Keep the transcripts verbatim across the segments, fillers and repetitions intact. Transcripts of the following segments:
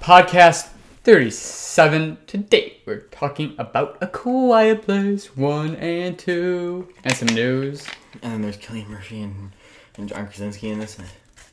Podcast thirty-seven. Today we're talking about A Quiet Place one and two. And some news. And then there's Cillian Murphy and, and John Krasinski in this.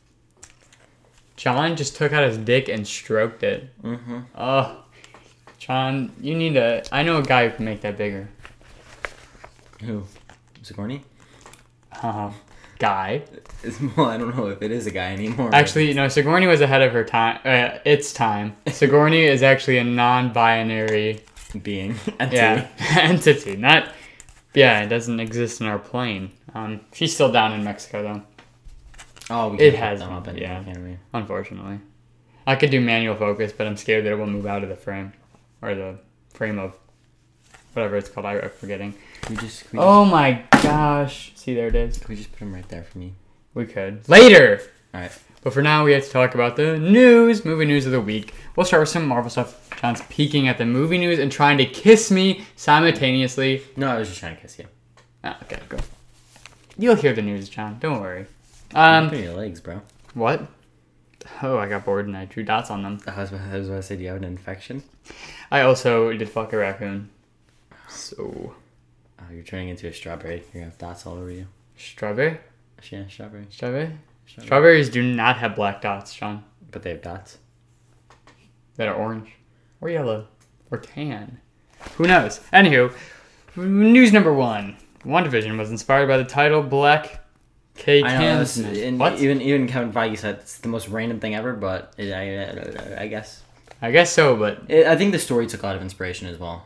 John just took out his dick and stroked it. Mm-hmm. Oh, John, you need to... I know a guy who can make that bigger. Who? Sigourney? Uh, guy. It's, well, I don't know if it is a guy anymore. Actually, you know, Sigourney was ahead of her time. Uh, its time. Sigourney is actually a non-binary... Being. Entity. Yeah, entity. Not... Yeah, it doesn't exist in our plane. Um, she's still down in Mexico, though. Oh, we It can't has put them up been, anymore, yeah. can we? Unfortunately. I could do manual focus, but I'm scared that it will move out of the frame. Or the frame of... Whatever it's called, I'm forgetting. Can we just, can we Oh my gosh. See, there it is. Can we just put them right there for me? We could. Later! Alright. But for now, we have to talk about the news, movie news of the week. We'll start with some Marvel stuff. John's peeking at the movie news and trying to kiss me simultaneously. No, I was just trying to kiss you. Ah, okay, go. You'll hear the news, John. Don't worry. Um, Look at your legs, bro. what? Oh, I got bored and I drew dots on them. I was, I was about to say, do you have an infection? I also did fuck a raccoon. So, Oh, you're turning into a strawberry. You're gonna have dots all over you. strawberry? Yeah, strawberry. Strawberry? Strawberry. Strawberries do not have black dots, John. But they have dots. That are orange. Or yellow. Or tan. Who knows? Anywho, news number one. WandaVision was inspired by the title Black K. I know, this, Klansman. and What? even even Kevin Feige said it's the most random thing ever, but it, I, I guess. I guess so, but... It, I think the story took a lot of inspiration as well.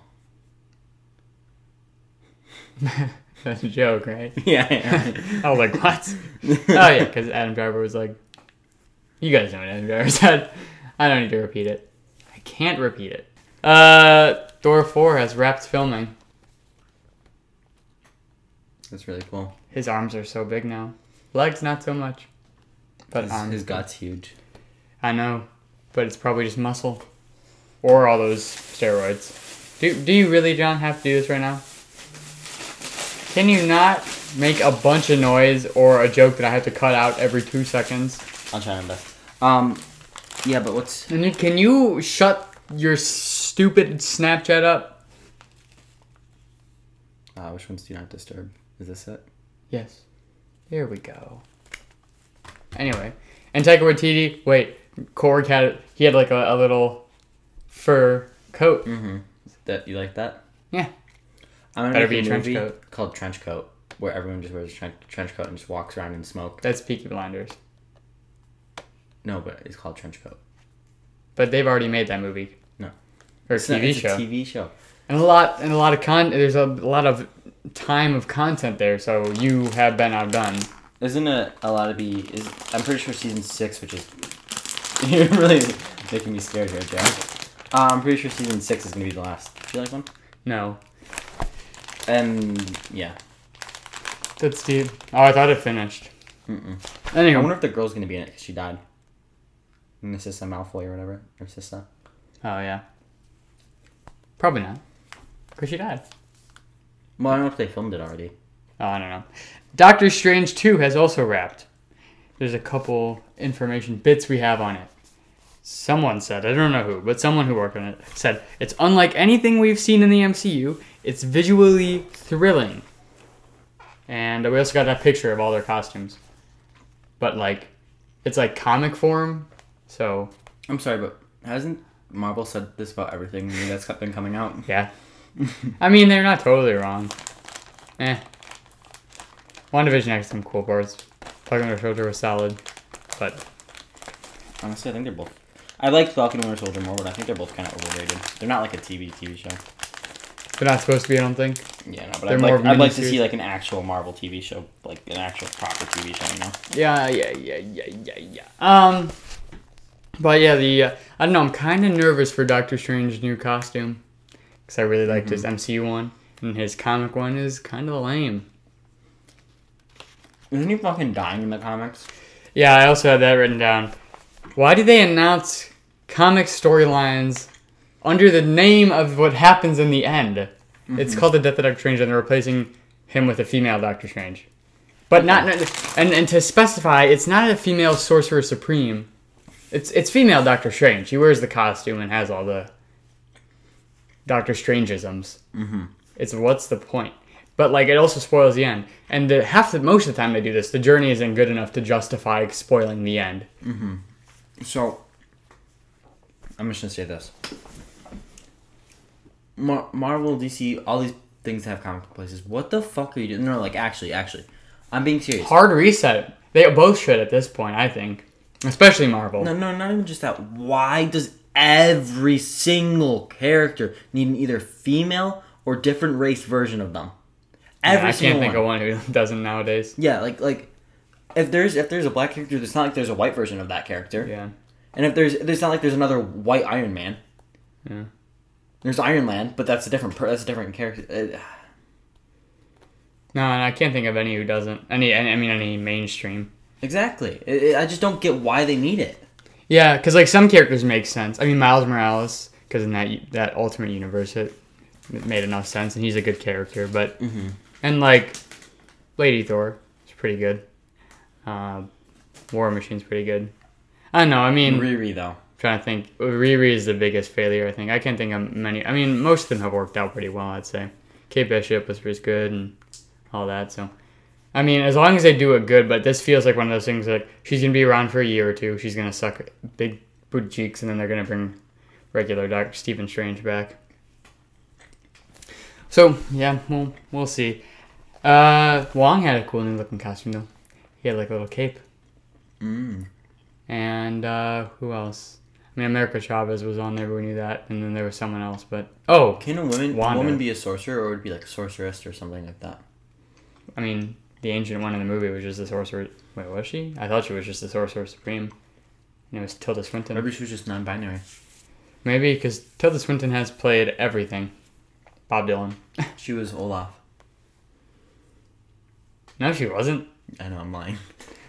That's a joke, right? Yeah. yeah. I was like, what? Oh, yeah, because Adam Driver was like... You guys know what Adam Driver said. I don't need to repeat it. I can't repeat it. Uh, Thor four has wrapped filming. That's really cool. His arms are so big now. Legs, not so much. But his, arms. his gut's huge. I know. But it's probably just muscle. Or all those steroids. Do, do you really, John, have to do this right now? Can you not make a bunch of noise or a joke that I have to cut out every two seconds? I'll try my best. Um, yeah, but what's... And you, can you shut your stupid Snapchat up? Uh, which ones do not disturb? Is this it? Yes. There we go. Anyway. And Taika Waititi, wait, Korg had, he had like a, a little fur coat. Mm-hmm. That, you like that? Yeah. I'm gonna Better make be a a trench movie coat. called Trench Coat, where everyone just wears a trench, trench coat and just walks around in smoke. That's Peaky Blinders. No, but it's called Trench Coat. But they've already made that movie. No. Or It's T V not, it's show. a T V show. And a lot and a lot of con there's a lot of time of content there, so you have been outdone. Isn't it a lot of be... Is, I'm pretty sure season six, which is... You're really making me scared here, Jack. Uh, I'm pretty sure season six is going to be the last. Do you like one? No. And, yeah. That's deep. Oh, I thought it finished. Mm-mm. Anyway. I wonder if the girl's going to be in it, because she died. Missus Malfoy or whatever. Or sister. Oh, yeah. Probably not. Because she died. Well, I don't know if they filmed it already. Oh, I don't know. Doctor Strange two has also wrapped. There's a couple information bits we have on it. Someone said, I don't know who, but someone who worked on it said, it's unlike anything we've seen in the M C U. It's visually thrilling. And we also got that picture of all their costumes. But, like, it's like comic form, so... I'm sorry, but hasn't Marvel said this about everything that's been coming out? Yeah. I mean, they're not totally wrong. Eh. WandaVision had some cool parts. Plug on Their Shoulder was solid. But... Honestly, I think they're both... I like Falcon and Winter Soldier more, but I think they're both kind of overrated. They're not like a T V T V show. They're not supposed to be, I don't think. Yeah, no, but They're I'd more like, of I'd like to miniseries. see like an actual Marvel T V show, like an actual proper T V show, you know? Yeah, yeah, yeah, yeah, yeah, yeah. Um, but yeah, the, uh, I don't know, I'm kind of nervous for Doctor Strange's new costume. Because I really liked Mm-hmm. his M C U one. And his comic one is kind of lame. Isn't he fucking dying in the comics? Yeah, I also had that written down. Why do they announce comic storylines under the name of what happens in the end? Mm-hmm. It's called The Death of Doctor Strange, and they're replacing him with a female Doctor Strange. But not... And, and to specify, it's not a female Sorcerer Supreme. It's it's female Doctor Strange. She wears the costume and has all the Doctor Strangeisms. Mm-hmm. It's what's the point? But like it also spoils the end. And the, half the most of the time they do this, the journey isn't good enough to justify spoiling the end. Mm-hmm. So I'm just gonna say this: Mar- Marvel, D C, all these things have comic book places. What the fuck are you doing? No, like actually, actually, I'm being serious. Hard reset. They both should at this point, I think. Especially Marvel. No, no, not even just that. Why does every single character need an either female or different race version of them? Every Yeah, I single can't think one. of one who doesn't nowadays. Yeah, like like if there's if there's a black character, it's not like there's a white version of that character. Yeah. And if there's there's not like there's another white Iron Man. Yeah. There's Iron Land, but that's a different per- that's a different character. Uh, No, and I can't think of any who doesn't. Any, I mean, any mainstream. exactly. It, it, I just don't get why they need it. Yeah, because like some characters make sense. I mean, Miles Morales, because in that that Ultimate Universe, it, it made enough sense, and he's a good character. But Mm-hmm. and like Lady Thor is pretty good. Uh, War Machine's pretty good. I don't know. I mean, Riri though. trying to think. Riri is the biggest failure. I think I can't think of many. I mean, most of them have worked out pretty well. I'd say Kate Bishop was pretty good and all that. So. I mean, as long as they do it good, but this feels like one of those things like she's going to be around for a year or two. She's going to suck big booty cheeks, and then they're going to bring regular Doctor Stephen Strange back. So, yeah, we'll, we'll see. Uh, Wong had a cool new looking costume, though. He had like a little cape. Mm. And uh, who else? I mean, America Chavez was on there, but we knew that. And then there was someone else. But, oh, Can a woman Wanda. a woman be a sorcerer, or would it be like a sorceress or something like that? I mean... The ancient one in the movie was just the sorcerer. Wait, was she? I thought she was just the sorcerer supreme. And it was Tilda Swinton. Maybe she was just non-binary. Maybe because Tilda Swinton has played everything. Bob Dylan. She was Olaf. No, she wasn't. I know, I'm lying.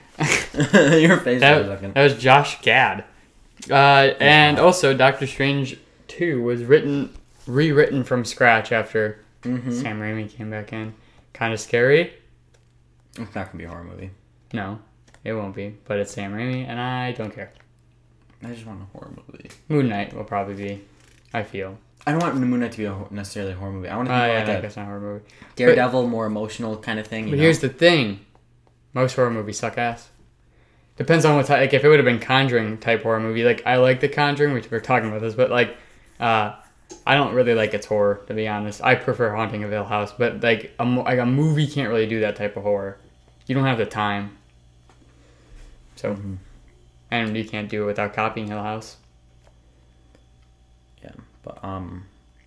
Your face for a That, second. that was Josh Gad. Uh, and also, Doctor Strange two was written, rewritten from scratch after Mm-hmm. Sam Raimi came back in. Kind of scary. It's not gonna be a horror movie. No, it won't be. But it's Sam Raimi, and I don't care. I just want a horror movie. Moon Knight will probably be, I feel. I don't want Moon Knight to be a, ho- necessarily a horror movie. I want Oh, it to be yeah, like no, a that's not a horror movie. Daredevil, more emotional kind of thing. You But know? here's the thing. Most horror movies suck ass. Depends on what type. Like, if it would have been Conjuring type horror movie, like, I like The Conjuring, which we're talking about this, but, like, uh, I don't really like its horror, to be honest. I prefer Haunting of Hill House, but, like a, mo- like, a movie can't really do that type of horror. You don't have the time. So, Mm-hmm. and you can't do it without copying Hill House. Yeah, but um,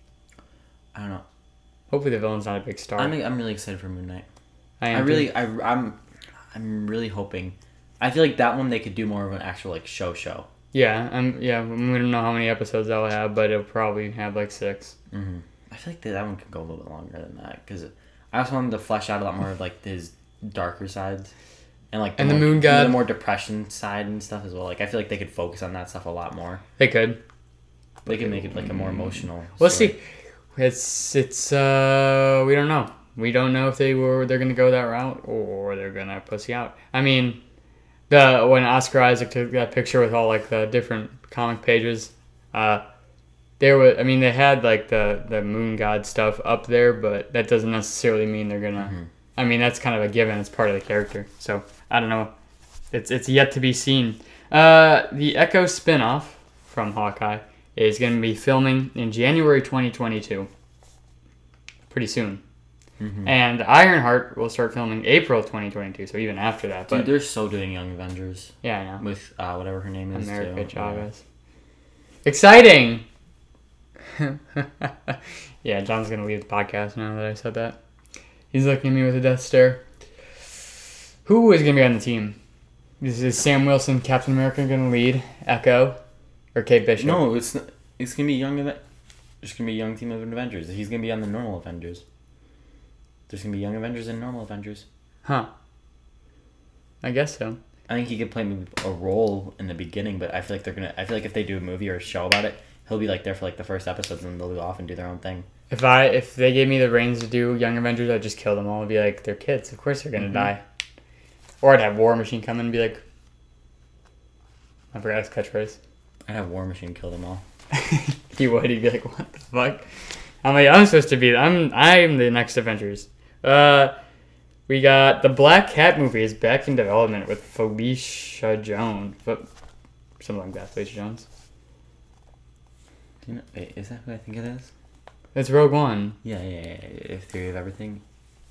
I don't know. Hopefully the villain's not a big star. I'm I'm really excited for Moon Knight. I, I am really too. I I'm I'm really hoping. I feel like that one they could do more of an actual like show show. Yeah, um, yeah, we don't know how many episodes that will have, but it'll probably have, like, six. Mm-hmm. I feel like that, that one could go a little bit longer than that because I also wanted to flesh out a lot more of like his darker sides and like And the more, Moon God. the more depression side and stuff as well. Like I feel like they could focus on that stuff a lot more. They could. They could make it like a more emotional. Let's story. see. It's it's uh we don't know. We don't know if they were they're gonna go that route or they're gonna pussy out. I mean, the when Oscar Isaac took that picture with all like the different comic pages, uh, there was I mean they had like the the Moon God stuff up there, but that doesn't necessarily mean they're gonna. Mm-hmm. I mean that's kind of a given. It's part of the character. So I don't know. It's it's yet to be seen. Uh, the Echo spinoff from Hawkeye is going to be filming in January twenty twenty-two. Pretty soon. Mm-hmm. And Ironheart will start filming April twenty twenty-two, so even after that. But Dude, they're so doing Young Avengers yeah, I know. with uh, whatever her name is. America too. Chavez. Exciting! Yeah, John's going to leave the podcast now that I said that. He's looking at me with a death stare. Who is going to be on the team? Is, is Sam Wilson, Captain America, going to lead Echo? Or Kate Bishop? No, it's not, it's gonna be young. Ave- There's gonna be a young team of Avengers. He's gonna be on the normal Avengers. There's gonna be young Avengers and normal Avengers. Huh. I guess so. I think he could play maybe a role in the beginning, but I feel like they're gonna. I feel like if they do a movie or a show about it, he'll be like there for like the first episode, and then they'll go off and do their own thing. If I if they gave me the reins to do Young Avengers, I'd just kill them all and be like, they're kids. Of course they're gonna Mhm. die. Or I'd have War Machine come in and be like, I forgot his catchphrase. I'd have War Machine kill them all. He would. He'd be like, "What the fuck?" I'm like, I'm supposed to be. I'm. I'm the next Avengers. Uh, we got the Black Cat movie is back in development with Felicia Jones, but something like that. Felicia Jones. Do you know, wait, is that who I think it is? It's Rogue One. Yeah, yeah, yeah. yeah. Theory of Everything.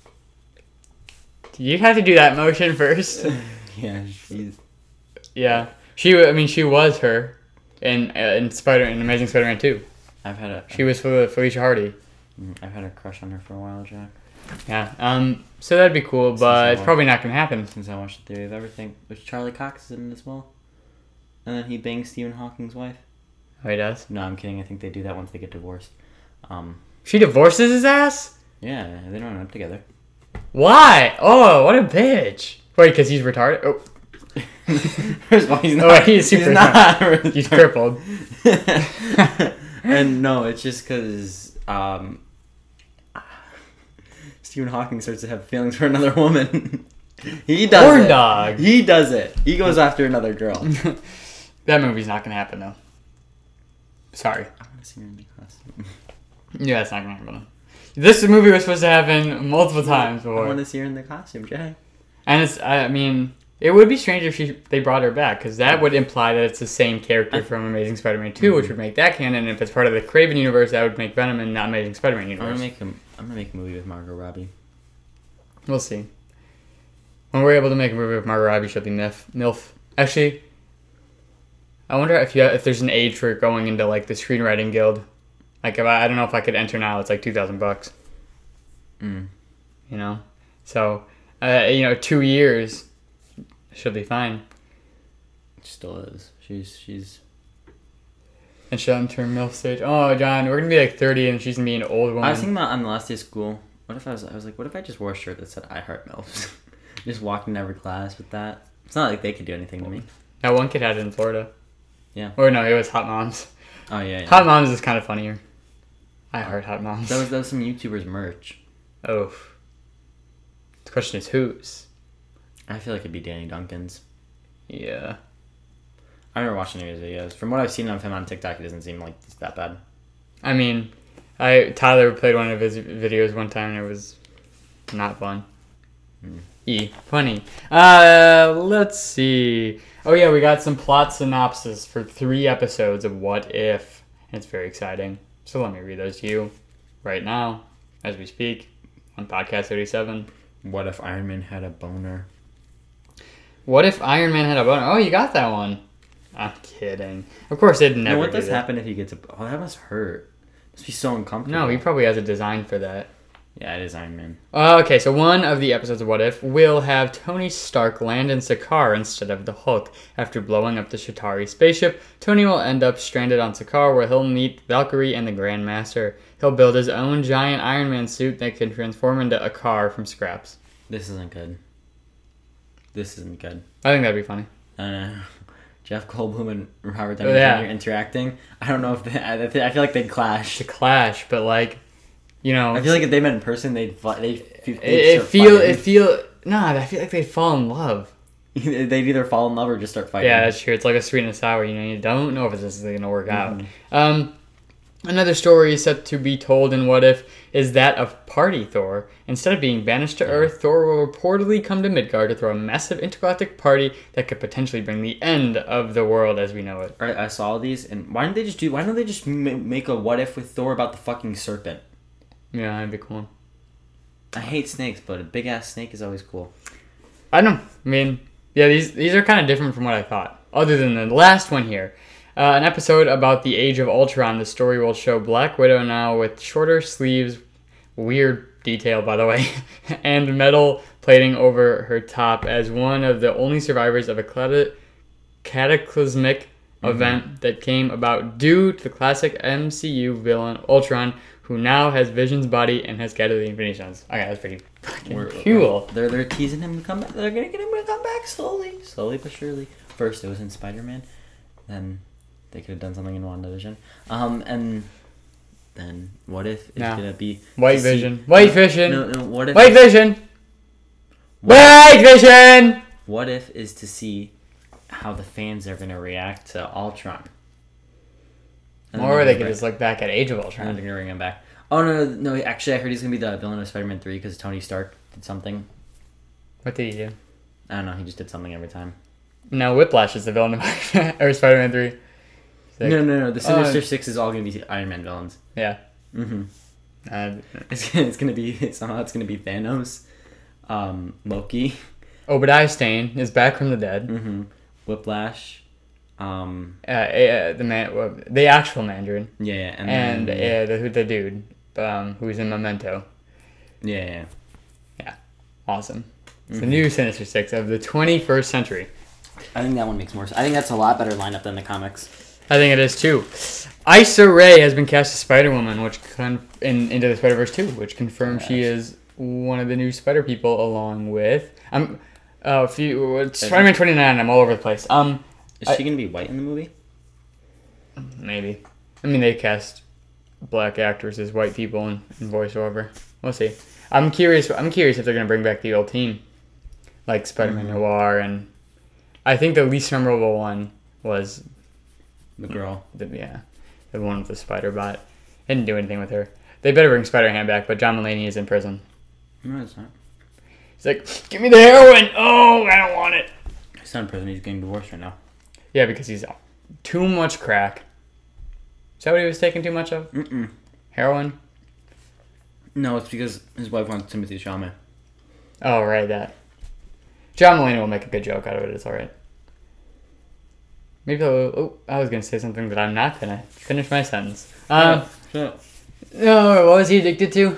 You have to do that motion first. Yeah, she's. Yeah, she. I mean, she was her in uh, in Spider in Amazing Spider-Man two. I've had a. She was Fel- Felicia Hardy. I've had a crush on her for a while, Jack. Yeah. Um. So that'd be cool, but it's probably not gonna happen. Since I watched The Theory of Everything, which Charlie Cox is in as well, and then he bangs Stephen Hawking's wife. Oh, he does. No, I'm kidding. I think they do that once they get divorced. Um. She divorces his ass. Yeah, they don't end up together. Why? Oh, what a bitch! Wait, because he's retarded. Oh. First of all, he's not. Oh, he's super he's not. He's crippled. And no, it's just because um, Stephen Hawking starts to have feelings for another woman. He does Corn it. dog. He does it. He goes after another girl. That movie's not gonna happen though. Sorry. I want to see her in the costume. Yeah, it's not gonna happen. This movie was supposed to happen multiple times before. I want to see her in the costume, Jay. And it's, I mean, it would be strange if she they brought her back, because that would imply that it's the same character I, from Amazing Spider-Man two, mm-hmm. which would make that canon. And if it's part of the Craven universe, that would make Venom and not Amazing Spider-Man universe. I'm gonna make a, I'm gonna make a movie with Margot Robbie. We'll see. When we're able to make a movie with Margot Robbie, she'll be MILF. MILF. Actually, I wonder if you if there's an age for going into like the screenwriting guild. Like, if I, I don't know if I could enter now. It's like two thousand bucks. Mm. You know, so uh, you know, two years, she'll be fine. She still is. She's she's. And she'll enter MILF stage. Oh, John, we're gonna be like thirty, and she's gonna be an old woman. I was thinking about on the last day of school. What if I was? I was like, what if I just wore a shirt that said "I heart MILFs"? Just walked in every class with that. It's not like they could do anything to me. That one kid had it in Florida. Yeah. Or no, it was Hot Moms. Oh yeah. yeah. Hot Moms is kind of funnier. I heart Hot Moms. That was that was some YouTubers merch. Oh. The question is whose? I feel like it'd be Danny Duncan's. Yeah. I remember watching his videos. From what I've seen of him on TikTok, it doesn't seem like it's that bad. I mean, I Tyler played one of his videos one time, and it was not fun. Mm. E. Funny. Uh, let's see. Oh yeah, we got some plot synopsis for three episodes of What If. And it's very exciting. So let me read those to you right now, as we speak, on Podcast thirty-seven. What if Iron Man had a boner? What if Iron Man had a boner? Oh, you got that one. I'm kidding. Of course, it'd never No, what do does that. happen if he gets a... Oh, that must hurt. It must be so uncomfortable. No, he probably has a design for that. Yeah, it is Iron Man. Uh, okay, so one of the episodes of What If will have Tony Stark land in Sakaar instead of the Hulk. After blowing up the Chitauri spaceship, Tony will end up stranded on Sakaar, where he'll meet Valkyrie and the Grandmaster. He'll build his own giant Iron Man suit that can transform into a car from scraps. This isn't good. This isn't good. I think that'd be funny. Uh, Jeff Goldblum and Robert Downey Oh, yeah. Junior interacting. I don't know if they... I, I feel like they'd clash. To clash, but like, you know... I feel like if they met in person, they'd... Fight, they'd, they'd It, it start feel... fighting. It feel... Nah, I feel like they'd fall in love. They'd either fall in love or just start fighting. Yeah, that's true. It's like a sweet and a sour. You know, you don't know if this is going to work Mm-hmm. out. Um, another story set to be told in What If is that of Party Thor. Instead of being banished to Earth, Thor will reportedly come to Midgard to throw a massive intergalactic party that could potentially bring the end of the world as we know it. Alright, I saw these, and why didn't they just do... Why don't they just ma- make a What If with Thor about the fucking serpent? Yeah, that'd be cool. I hate snakes, but a big-ass snake is always cool. I don't know. I mean, yeah, these these are kind of different from what I thought. Other than the last one here. Uh, an episode about the Age of Ultron. The story will show Black Widow now with shorter sleeves, weird detail by the way, and metal plating over her top as one of the only survivors of a cata- cataclysmic mm-hmm. event that came about due to the classic M C U villain Ultron, who now has Vision's body and has gathered the Infinity Stones. Okay, that's pretty fucking We're, cool. They're, they're teasing him to come back. They're gonna get him to come back slowly. Slowly but surely. First it was in Spider-Man. Then they could have done something in WandaVision. Um, and then What If is No. gonna be... White to see- Vision. White Vision. No, no, What If... White Vision. What, White Vision. what If is to see how the fans are gonna react to Ultron. And Or they could bring- just look back at Age of and then Ultron. they're gonna bring him back. Oh no, no, no! Actually, I heard he's gonna be the villain of Spider-Man three because Tony Stark did something. What did he do? I don't know. He just did something every time. No, Whiplash is the villain of or Spider-Man three. Like, no, no, no. The Sinister uh, Six is all gonna be Iron Man villains. Yeah. Mm-hmm. Uh, It's, it's gonna be somehow it's gonna be Thanos, um, Loki, Obadiah Stane is back from the dead. mm-hmm. Whiplash, um, Uh, uh, the man, well, the actual Mandarin, yeah, yeah, and, and, then, uh, the the dude, um, who's in Memento. yeah, yeah. Awesome. It's the Mhm. new Sinister Six of the twenty-first century. I think that one makes more sense. I think that's a lot better lineup than the comics. I think it is too. Issa Rae has been cast as Spider-Woman, which con- in Into the Spider-Verse two, which confirms she is one of the new Spider people, along with I'm. Uh, if you Spider-Man twenty-nine, I'm all over the place. Um, Is I- she gonna be white in the movie? maybe. I mean, they cast black actors as white people in, in voiceover. We'll see. I'm curious. I'm curious if they're gonna bring back the old team, like Spider-Man Mhm. Noir, and I think the least memorable one was The girl. the yeah, the one with the spider bot. They didn't do anything with her. They better bring Spider-Ham back, but John Mulaney is in prison. No, it's not. He's like, give me the heroin. Oh, I don't want it. He's not in prison. He's getting divorced right now. Yeah, because he's too much crack. Is that what he was taking too much of? Mm-mm. Heroin? No, it's because his wife wants Timothy Chalamet. Oh, right, that. John Mulaney will make a good joke out of it. It's all right. Maybe I'll, oh, I was gonna say something, but I'm not gonna finish my sentence. Um, Shut up. no, what was he addicted to?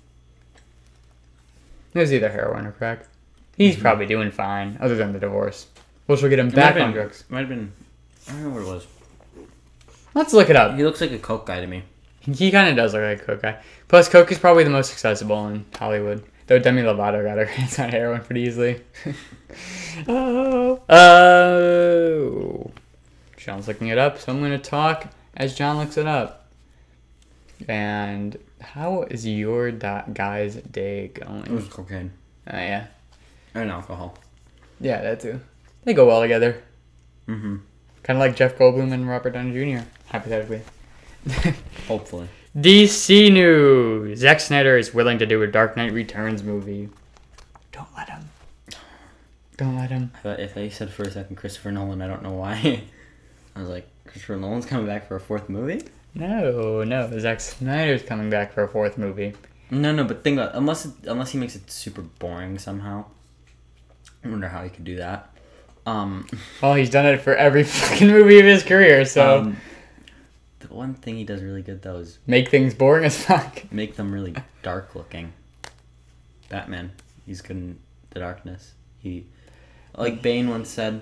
It was either heroin or crack. He's Mhm. probably doing fine, other than the divorce, which will get him It back might have on been- drugs. Might have been. I don't know what it was. Let's look it up. He looks like a coke guy to me. He kind of does look like a coke guy. Plus, coke is probably the most accessible in Hollywood. Though Demi Lovato got her hands on heroin pretty easily. oh. Oh. John's looking it up, so I'm going to talk as John looks it up. And how is your da- guy's day going? It was cocaine Oh, yeah. and alcohol. Yeah, that too. They go well together. Mm-hmm. Kind of like Jeff Goldblum and Robert Downey Junior, hypothetically. Hopefully. D C news. Zack Snyder is willing to do a Dark Knight Returns movie. Don't let him. Don't let him. But if they said for a second Christopher Nolan, I don't know why. I was like, Christopher Nolan's coming back for a fourth movie? No, no. Zack Snyder's coming back for a fourth movie. No, no, but think about it, unless it, unless he makes it super boring somehow. I wonder how he could do that. Um, Well, he's done it for every fucking movie of his career, so um, the one thing he does really good though is make things boring as fuck. make them really dark looking. Batman, he's good in the darkness. He, like Bane once said.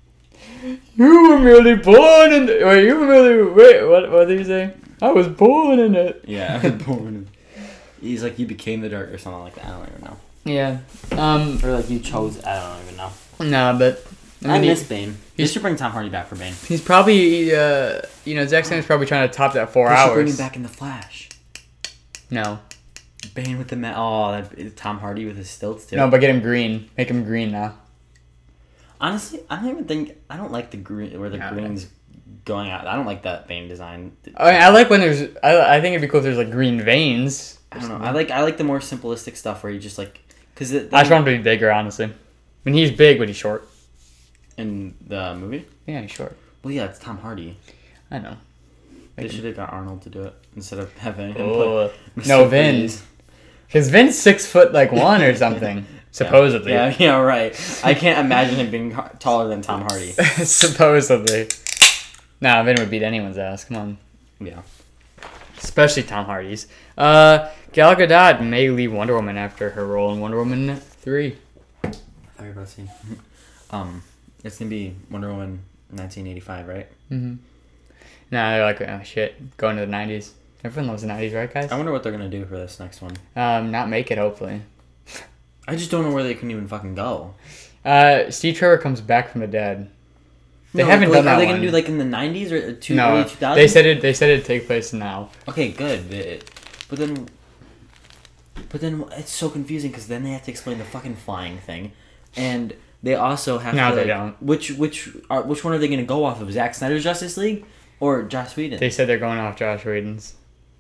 You were merely born in. The, wait, you were merely. Wait, what? What did he say? I was born in it. Yeah, I was born in. He's like you became the dark or something like that. I don't even know. Yeah. Um. Or like you chose. I don't even know. Nah, but I, I mean, he- miss Bane. They should bring Tom Hardy back for Bane. he's probably. Uh. You know, Zack Snyder's probably trying to top that four They should bring hours. him back in the Flash. No. Bane with the ma- oh, that Tom Hardy with his stilts too. No, but get him green. Make him green now. Honestly, I don't even think I don't like the green where the Yeah. green's going out. I don't like that Bane design. I mean, I like when there's. I, I think it'd be cool if there's like green veins. I don't know. I like I like the more simplistic stuff where you just like because I just want him to be bigger, honestly. I mean, he's big, but he's short. in the movie. Yeah, he's short. Well, yeah, it's Tom Hardy. I know. They should have got Arnold to do it instead of having him Oh, play no, Mister Vin. Freeze. Because Vin's six foot like one or something. Supposedly. Yeah, yeah, right. I can't imagine him being h- taller than Tom Hardy. Supposedly. Nah, Vin would beat anyone's ass. Come on. Yeah. Especially Tom Hardy's. Uh, Gal Gadot may leave Wonder Woman after her role in Wonder Woman three. I thought you were about to say. Um, it's gonna be Wonder Woman nineteen eighty-five, right? Mm-hmm. Nah, they're like, oh shit, going to the nineties. Everyone loves the nineties, right, guys? I wonder what they're gonna do for this next one. Um, not make it, hopefully. I just don't know where they can even fucking go. Uh, Steve Trevor comes back from the dead. They No, haven't like, done that Are they one. gonna do like in the nineties or two, no, early two thousands? they said it. They said it'd take place now. Okay, good. But, but then, but then it's so confusing because then they have to explain the fucking flying thing, and they also have No, to. they like, don't. Which which are which one are they going to go off of? Zack Snyder's Justice League or Joss Whedon? They said they're going off Josh Whedon's.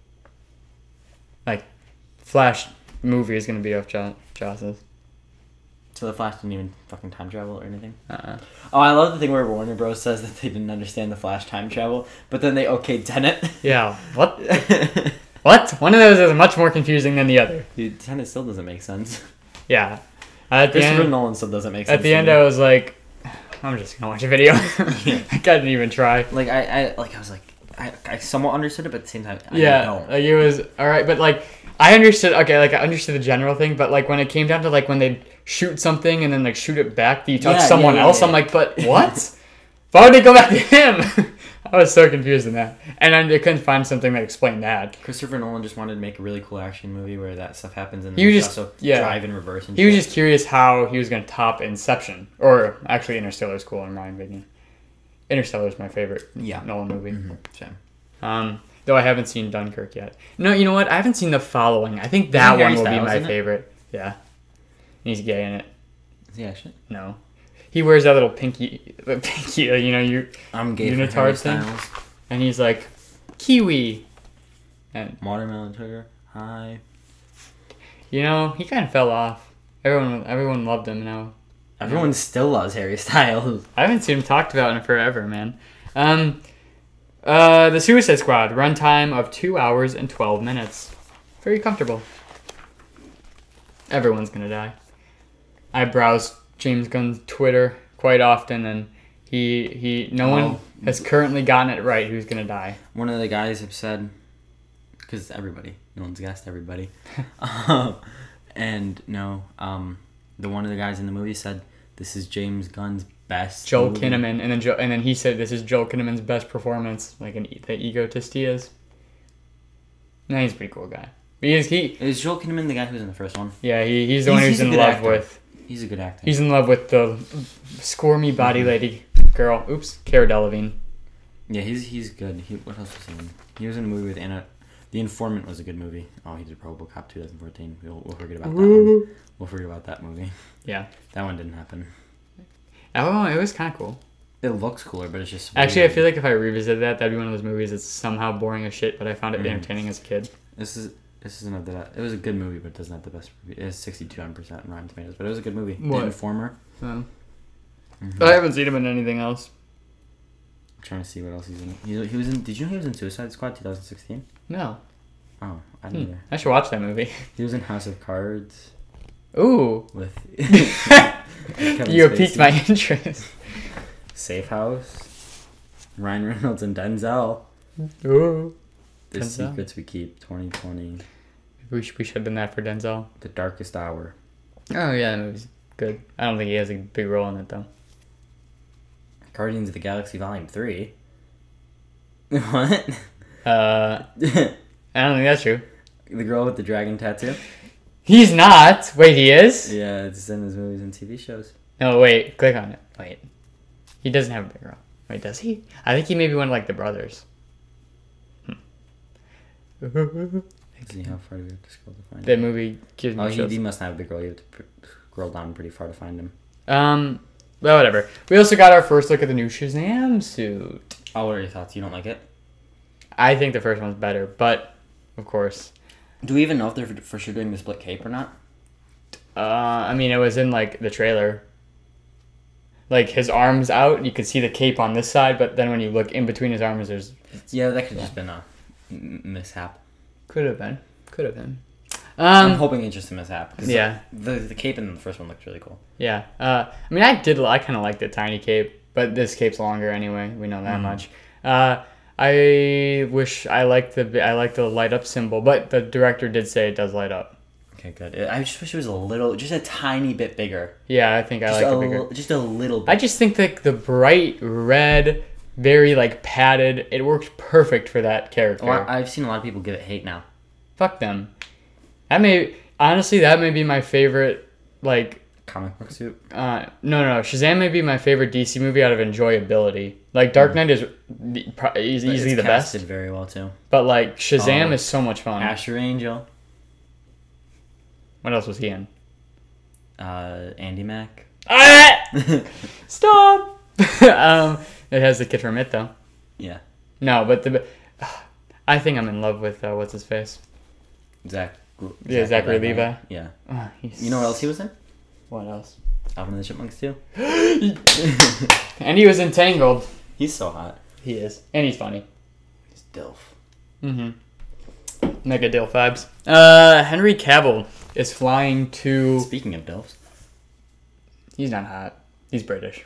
Like, Flash movie is going to be off jo- Joss's. So the Flash didn't even fucking time travel or anything? Uh-uh. Oh, I love the thing where Warner Bros. Says that they didn't understand the Flash time travel, but then they okayed Tenet. Yeah, what? What? One of those is much more confusing than the other. Dude, Tenet still doesn't make sense. Yeah. At the Christopher end, Nolan still doesn't make sense. at the to end me. I was like, I'm just going to watch a video. I couldn't even try. Like, I, I, like, I was like, I, I somewhat understood it, but at the same time, I Yeah, don't. like it was alright, but like I understood. Okay, like I understood the general thing, but like when it came down to like when they shoot something and then like shoot it back, do you touch Yeah, someone yeah, yeah, else? yeah. I'm like, but what? Why would they go back to him? I was so confused in that, and I couldn't find something that explained that. Christopher Nolan just wanted to make a really cool action movie where that stuff happens and He was then just- also yeah. drive in reverse and He was shit. just curious how he was going to top Inception, or actually Interstellar's cool in my opinion. Interstellar's my favorite Yeah. Nolan movie. Mhm, same. Um, though I haven't seen Dunkirk yet. No, you know what? I haven't seen The Following. I think that Isn't Harry one will be Styles my in it? favorite. Yeah. And he's gay in it. Is he actually? No. He wears that little pinky, the pinky, uh, you know, you, I'm gay for Unitard Harry thing? Styles. and he's like, Kiwi. And, Watermelon sugar. Hi. you know, he kind of fell off. Everyone everyone loved him now. Everyone still loves Harry Styles. I haven't seen him talked about in forever, man. Um, uh, The Suicide Squad, runtime of two hours and twelve minutes. Very comfortable. Everyone's gonna die. I browse James Gunn's Twitter quite often, and he he no one Oh. has currently gotten it right who's gonna die. One of the guys have said, because everybody, no one's guessed everybody, um, and no, um, the one of the guys in the movie said this is James Gunn's best. Joel movie. Kinnaman, and then Joe, and then he said this is Joel Kinnaman's best performance, like an the egotist he is. No, he's a pretty cool guy. He is he. Is Joel Kinnaman the guy who was in the first one? Yeah, he, he's the He's- one he's who's a in good love actor. with. He's a good actor. He's in love with the squirmy body lady girl. Oops, Cara Delevingne. Yeah, he's he's good. He, what else was he in? He was in a movie with Anna. The Informant was a good movie. Oh, he did RoboCop twenty fourteen. We'll, we'll forget about that one. We'll forget about that movie. Yeah. That one didn't happen. Oh, it was kind of cool. It looks cooler, but it's just Actually, I weird. feel like if I revisited that, that'd be one of those movies that's somehow boring as shit, but I found it Mhm. entertaining as a kid. This is this isn't of that. It was a good movie, but it doesn't have the best. Review. It has sixty-two percent in Rotten Tomatoes, but it was a good movie. What? The Informer. So, Mhm. I haven't seen him in anything else. I'm trying to see what else he's in. He, he was in. Did you know he was in Suicide Squad twenty sixteen? No. Oh, I didn't Hmm. either. I should watch that movie. He was in House of Cards Ooh. with. You have piqued my interest. Safe House. Ryan Reynolds and Denzel. Ooh. The Denzel? Secrets We Keep twenty twenty. We should, we should have done that for Denzel. The Darkest Hour. Oh, yeah, that movie's good. I don't think he has a big role in it, though. Guardians of the Galaxy Volume three. What? Uh, The I don't think that's true. girl with the dragon tattoo? He's not. Wait, he is? Yeah, it's in his movies and T V shows. No, wait. Click on it. Wait. He doesn't have a big role. Wait, does he? I think he may be one of, like, the brothers. Hmm. Let's see how far do we have to scroll to find That him. movie gives me Oh, he, chills. he must not have a big role. You have to pr- scroll down pretty far to find him. Um, well, whatever. We also got our first look at the new Shazam suit. Oh, what are your thoughts? You don't like it? I think the first one's better, but, of course. Do we even know if they're for, for sure doing the split cape or not? Uh, I mean, it was in, like, the trailer. Like, his arm's out, you could see the cape on this side, but then when you look in between his arms, there's... Yeah, that could have just been a m- mishap. Could have been. Could have been. I'm Um, hoping it's just a mishap. 'cause yeah. The, the cape in the first one looked really cool. Yeah. Uh, I mean, I did. I kind of like the tiny cape, but this cape's longer anyway. We know that Mhm. much. Uh, I wish I liked the I like the light up symbol, but the director did say it does light up. Okay, good. I just wish it was a little, just a tiny bit bigger. Yeah, I think I Just, like a, it bigger. l- just a little bit. I just think that the bright red, very like padded, it worked perfect for that character. Oh, I, I've seen a lot of people give it hate now. Fuck them. That may honestly that may be my favorite. Like, Comic book suit. uh, no, no, no. Shazam may be my favorite D C movie out of enjoyability. Like, Dark Knight is, the, pro- is But easily it's the best. casted very well too. But like Shazam Oh. is so much fun. Asher Angel, What else was he in? uh, Andy Mack. Ah! Stop! um, it has the kid from It, though. Yeah. No, but the... I think I'm in love with, uh, what's his face? Zach. Yeah, Zachary Levi. Levi. Yeah. Oh, he's... You know what else he was in? What else? Alvin and the Chipmunks too. And he was in Tangled. He's so hot. He is. And he's funny. He's Dilf. Mm-hmm. Mega Dilf vibes. Uh, Henry Cavill is flying to... Speaking of Dilfs. He's not hot. He's British.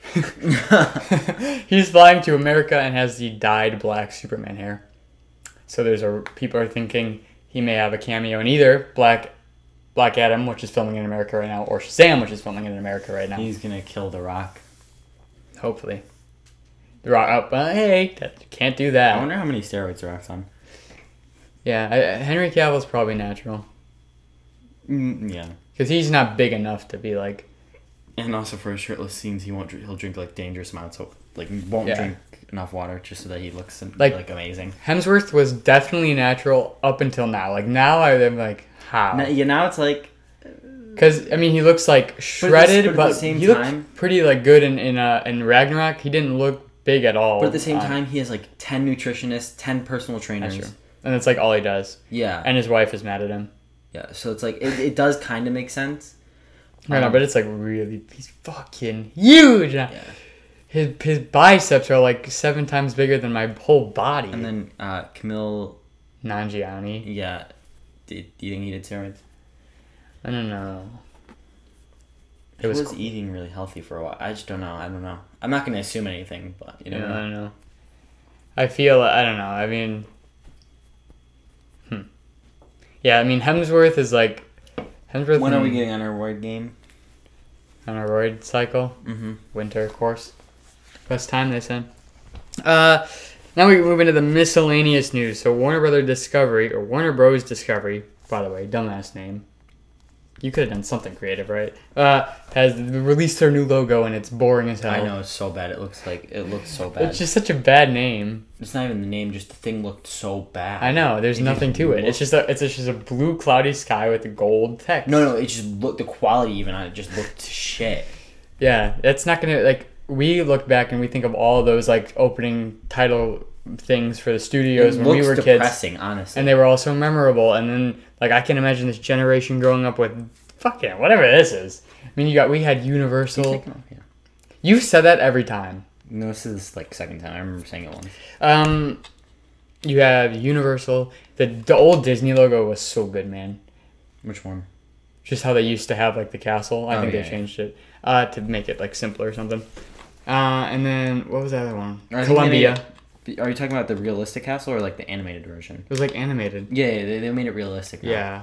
He's flying to America and has the dyed black Superman hair. So there's a... People are thinking he may have a cameo in either Black... Black Adam, which is filming in America right now, or Shazam, which is filming in America right now. He's gonna kill The Rock. Hopefully. The Rock, oh, uh, hey, can't do that. I wonder how many steroids The Rock's on. Yeah, I, Henry Cavill's probably natural. Mm, yeah. Because he's not big enough to be like... And also for his shirtless scenes, he won't. He'll drink like dangerous amounts, so like won't Yeah. drink enough water just so that he looks Like- like, like amazing. Hemsworth was definitely natural up until now. Like, now I'm like, how? Now, yeah, now it's like Because, I mean, he looks like shredded, but at but, the same he time- looked pretty like good in, in, uh, in Ragnarok. He didn't look big at all. But at the same Um, time, he has like ten nutritionists, ten personal trainers. That's true. And that's like all he does. Yeah, And his wife is mad at him. yeah. So it's like it, it does kind of make sense. I know, Um, but it's like really, he's fucking huge. Yeah. His his biceps are like seven times bigger than my whole body. And then uh, Camille, Nanjiani. yeah. Did, do you think he did steroids? I don't know. It He was was, cool. eating really healthy for a while. I just don't know. I don't know. I'm not gonna assume anything, but you Yeah, know. I don't know. I feel I don't know. I mean, hmm. Yeah, I mean Hemsworth is like Hemsworth. When are we and- getting on our word game? on a roid cycle? Mm-hmm. Winter, of course. Best time, they said. Uh, now we move into the miscellaneous news. So Warner Brother Discovery, or Warner Bros. Discovery, by the way, dumbass name. You could have done something creative, right? Uh, has released their new logo, and it's boring as hell. I know it's so bad. It looks like it looks so bad. It's just such a bad name. It's not even the name. Just the thing looked so bad. I know. There's It nothing just to it. It's looked- just a it's just a blue cloudy sky with a gold text. No, no. It just looked. The quality even on it just looked shit. Yeah, that's not gonna like. We look back and we think of all those like opening title things for the studios It when we looks were kids, depressing, honestly. and they were all so memorable. And then like I can imagine this generation growing up with fucking whatever this is. I mean, you got we had Universal. Yeah. You said that every time. No, this is like second time. I remember saying it once. Um, you have Universal. The the old Disney logo was so good, man. Which one? Just how they used to have like the castle. I Oh, think yeah, they yeah. changed it uh, to make it like simpler or something. Uh, and then what was the other one? I think Columbia. they made- Are you talking about the realistic castle or like the animated version? It was like animated. Yeah, yeah they, they made it realistic. now. Yeah.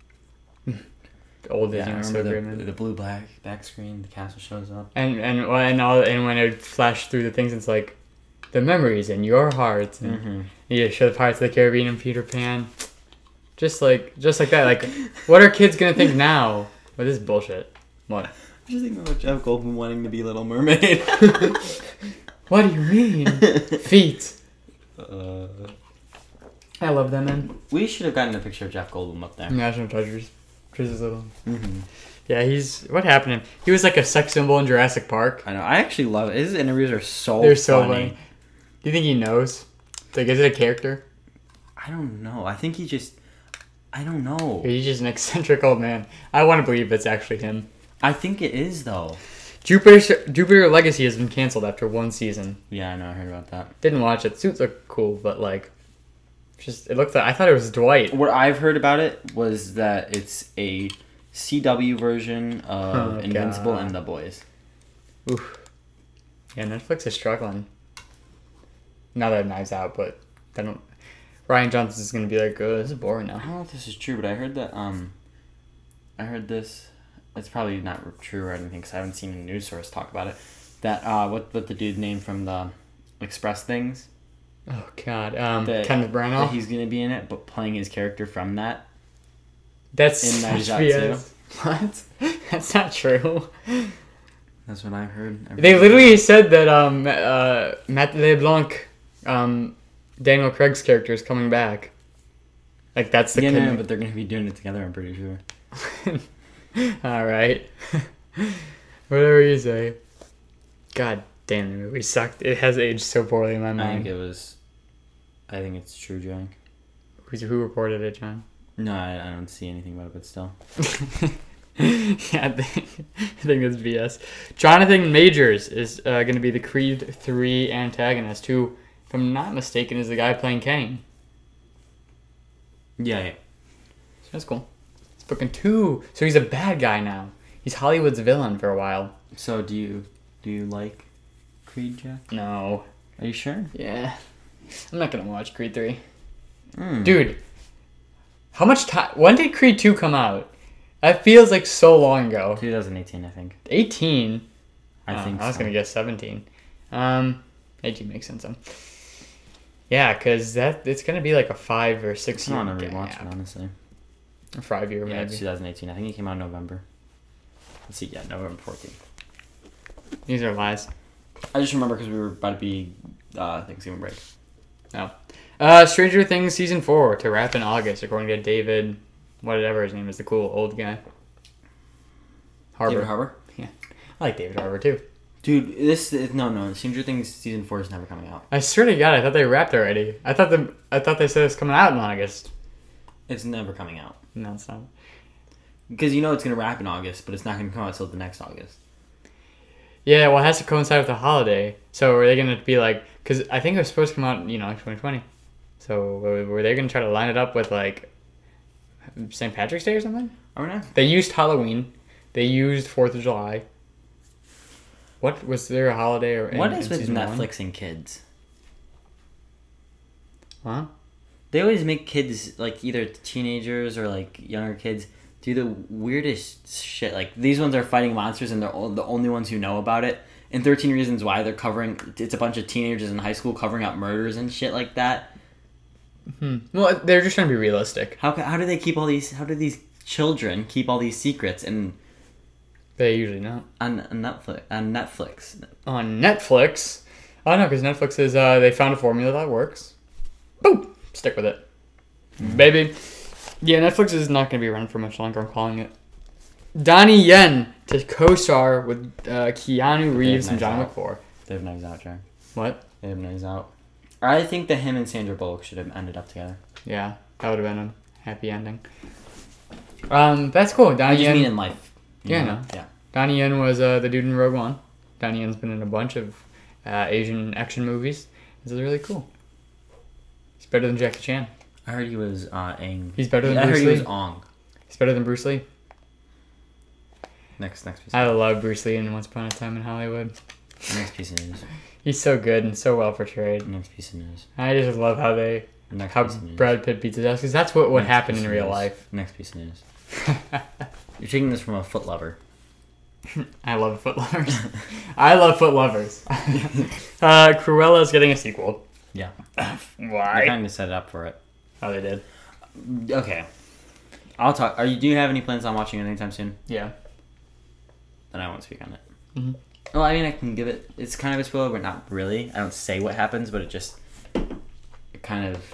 The old Yeah, Disney I was so remember great, the, man. the blue black back screen. The castle shows up. And and and all and when it flashed through the things, it's like the memories in your heart. And Mm-hmm. you show the Pirates of the Caribbean and Peter Pan. Just like just like that. Like, what are kids gonna think now? Well, this is bullshit. What? I'm just thinking about Jeff Goldblum wanting to be Little Mermaid. What do you mean? Feet. uh, I love them, man. we should have gotten a picture of Jeff Goldblum up there. National treasures. Treasures little. Mm-hmm. Yeah, he's what happened to him? He was like a sex symbol in Jurassic Park. I know. I actually love it. His interviews are so They're so funny. funny. Do you think he knows? Like, is it a character? I don't know. I think he just. I don't know. Or he's just an eccentric old man. I want to believe it's actually him. I think it is though. Jupiter Jupiter Legacy has been canceled after one season. Yeah, I know. I heard about that. Didn't watch it. Suits look cool, but like, just it looked like I thought it was Dwight. What I've heard about it was that it's a C W version of Oh, Invincible God. and The Boys. Oof. Yeah, Netflix is struggling. Now that Knives Out, but I don't. Ryan Johnson is gonna be like, oh, this is boring I now. don't know if this is true, but I heard that. Um, I heard this. It's probably not true or anything because I haven't seen a news source talk about it. That uh, what what the dude named from the Express things. Oh God, um, That, Kenneth that Branagh. he's gonna be in it, but playing his character from that. That's in such Knives Out B S. What? That's not true. That's what I heard. I They heard- literally said that um, uh, Matt LeBlanc, um, Daniel Craig's character is coming back. Like that's the Yeah, no, kid- no, but they're gonna be doing it together. I'm pretty sure. All right. Whatever you say. God damn, the movie sucked. It has aged so poorly in my I mind. think it was. I think it's true, Jack. Who's, who reported it, John? No, I, I don't see anything about it, but still. Yeah, I think, I think that's B S. Jonathan Majors is uh, going to be the Creed three antagonist, who, if I'm not mistaken, is the guy playing Kane. Yeah, yeah. So that's cool. It's fucking two. So he's a bad guy now. He's Hollywood's villain for a while. So do you do you like Creed, Jack? No. Are you sure? Yeah. I'm not going to watch Creed three. Mm. Dude, how much time? When did Creed two come out? That feels like so long ago. twenty eighteen, I think. eighteen? I Oh, think I was so. going to guess seventeen. Um, eighteen makes sense, though. Yeah, because that it's going to be like a five or six I year want to gap. rewatch it, honestly. A five year, Yeah, maybe. it's twenty eighteen. I think it came out in November. Let's see. Yeah, November fourteenth. These are lies. I just remember because we were about to be uh, Thanksgiving break. No. Uh, Stranger Things Season four to wrap in August, according to David, whatever his name is, the cool old guy. Harbor. David Harbour? I like David Harbour, too. Dude, this no no. Stranger Things season four is never coming out. I swear to God, I thought they wrapped already. I thought the I thought they said it's coming out in August. It's never coming out No, it's not. because you know it's gonna wrap in August, but it's not gonna come out until the next August. Yeah, well, it has to coincide with the holiday. So are they going to be like... Because I think it was supposed to come out, you know, like twenty twenty. So were were they going to try to line it up with, like, Saint Patrick's Day or something? Are we not? They used Halloween. They used fourth of July. What? Was there a holiday? Or What in, is in with season Netflix and kids? one? Huh? They always make kids like either teenagers or like younger kids do the weirdest shit. Like these ones are fighting monsters and they're all, the only ones who know about it. And thirteen Reasons Why they're covering. It's a bunch of teenagers in high school covering up murders and shit like that. Hmm. Well, they're just trying to be realistic. How ca- how do they keep all these? How do these children keep all these secrets and They usually don't. on, on Netflix? On Netflix. On Netflix. Oh, no, because Netflix is, uh, they found a formula that works. Boom! Stick with it. Mm-hmm. Baby. Yeah, Netflix is not going to be around for much longer, I'm calling it. Donnie Yen to co-star with uh, Keanu Reeves and Nice John Out. McClure. They have Knives Out, Jack. What? They have Knives Out. I think that him and Sandra Bullock should have ended up together. Yeah, that would have been a happy ending. Um, that's cool. I Donnie just Yen. mean in life. You Yeah, know? no. Yeah. Donnie Yen was uh, the dude in Rogue One. Donnie Yen's been in a bunch of uh, Asian action movies. This is really cool. He's better than Jackie Chan. I heard he was uh, Aang. He's better than I Bruce heard he Lee. was Ong. He's better than Bruce Lee. Next, next piece. I love Bruce Lee in Once Upon a Time in Hollywood. Next piece of news. He's so good and so well portrayed. Next piece of news. I just love how they Next how piece of news. Brad Pitt beats his ass because that's what would Next happen piece in of real news. life. Next piece of news. You're taking this from a foot lover. I love foot lovers. I love foot lovers. uh, Cruella is getting a sequel. Yeah. I Why? kind of set it up for it. Oh, they did. Okay. I'll talk. Are you? Do you have any plans on watching it anytime soon? Yeah. Then I won't speak on it. Mhm. Well, I mean, I can give it. It's kind of a spoiler, but not really. I don't say what happens, but it just. It kind of.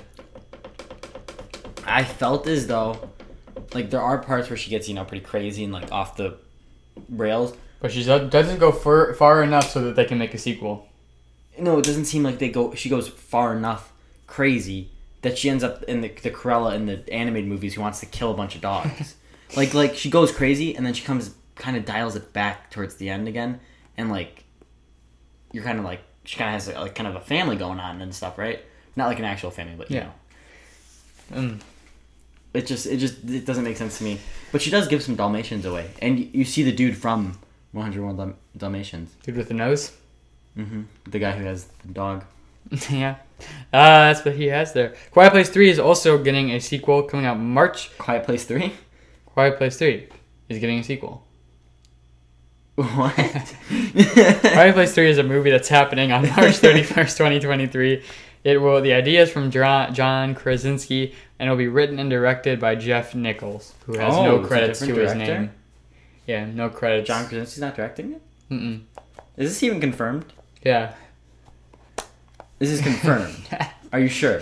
I felt as though, like, there are parts where she gets, you know, pretty crazy and like off the rails. But she do- doesn't go far, far enough so that they can make a sequel. No, it doesn't seem like they go. She goes far enough crazy that she ends up in the the Cruella in the animated movies who wants to kill a bunch of dogs. like like she goes crazy and then she comes kind of dials it back towards the end again, and like you're kind of like she kind of has like kind of a family going on and stuff, right? Not like an actual family, but you Yeah. know. Mm. It just it just it doesn't make sense to me. But she does give some Dalmatians away, and you, you see the dude from one oh one Dal- Dalmatians. Dude with the nose? Mm-hmm. The guy who has the dog. Yeah. Uh, that's what he has there. Quiet Place three is also getting a sequel coming out March. Quiet Place three? Quiet Place three is getting a sequel. What? Quiet Place three is a movie that's happening on March thirty-first, twenty twenty-three. It will. The idea is from John, John Krasinski, and it will be written and directed by Jeff Nichols, who has Oh, no it's a credits to different his director? name. Yeah, no credits. John Krasinski's not directing it? Mm-mm. Is this even confirmed? Yeah. This is confirmed. Are you sure?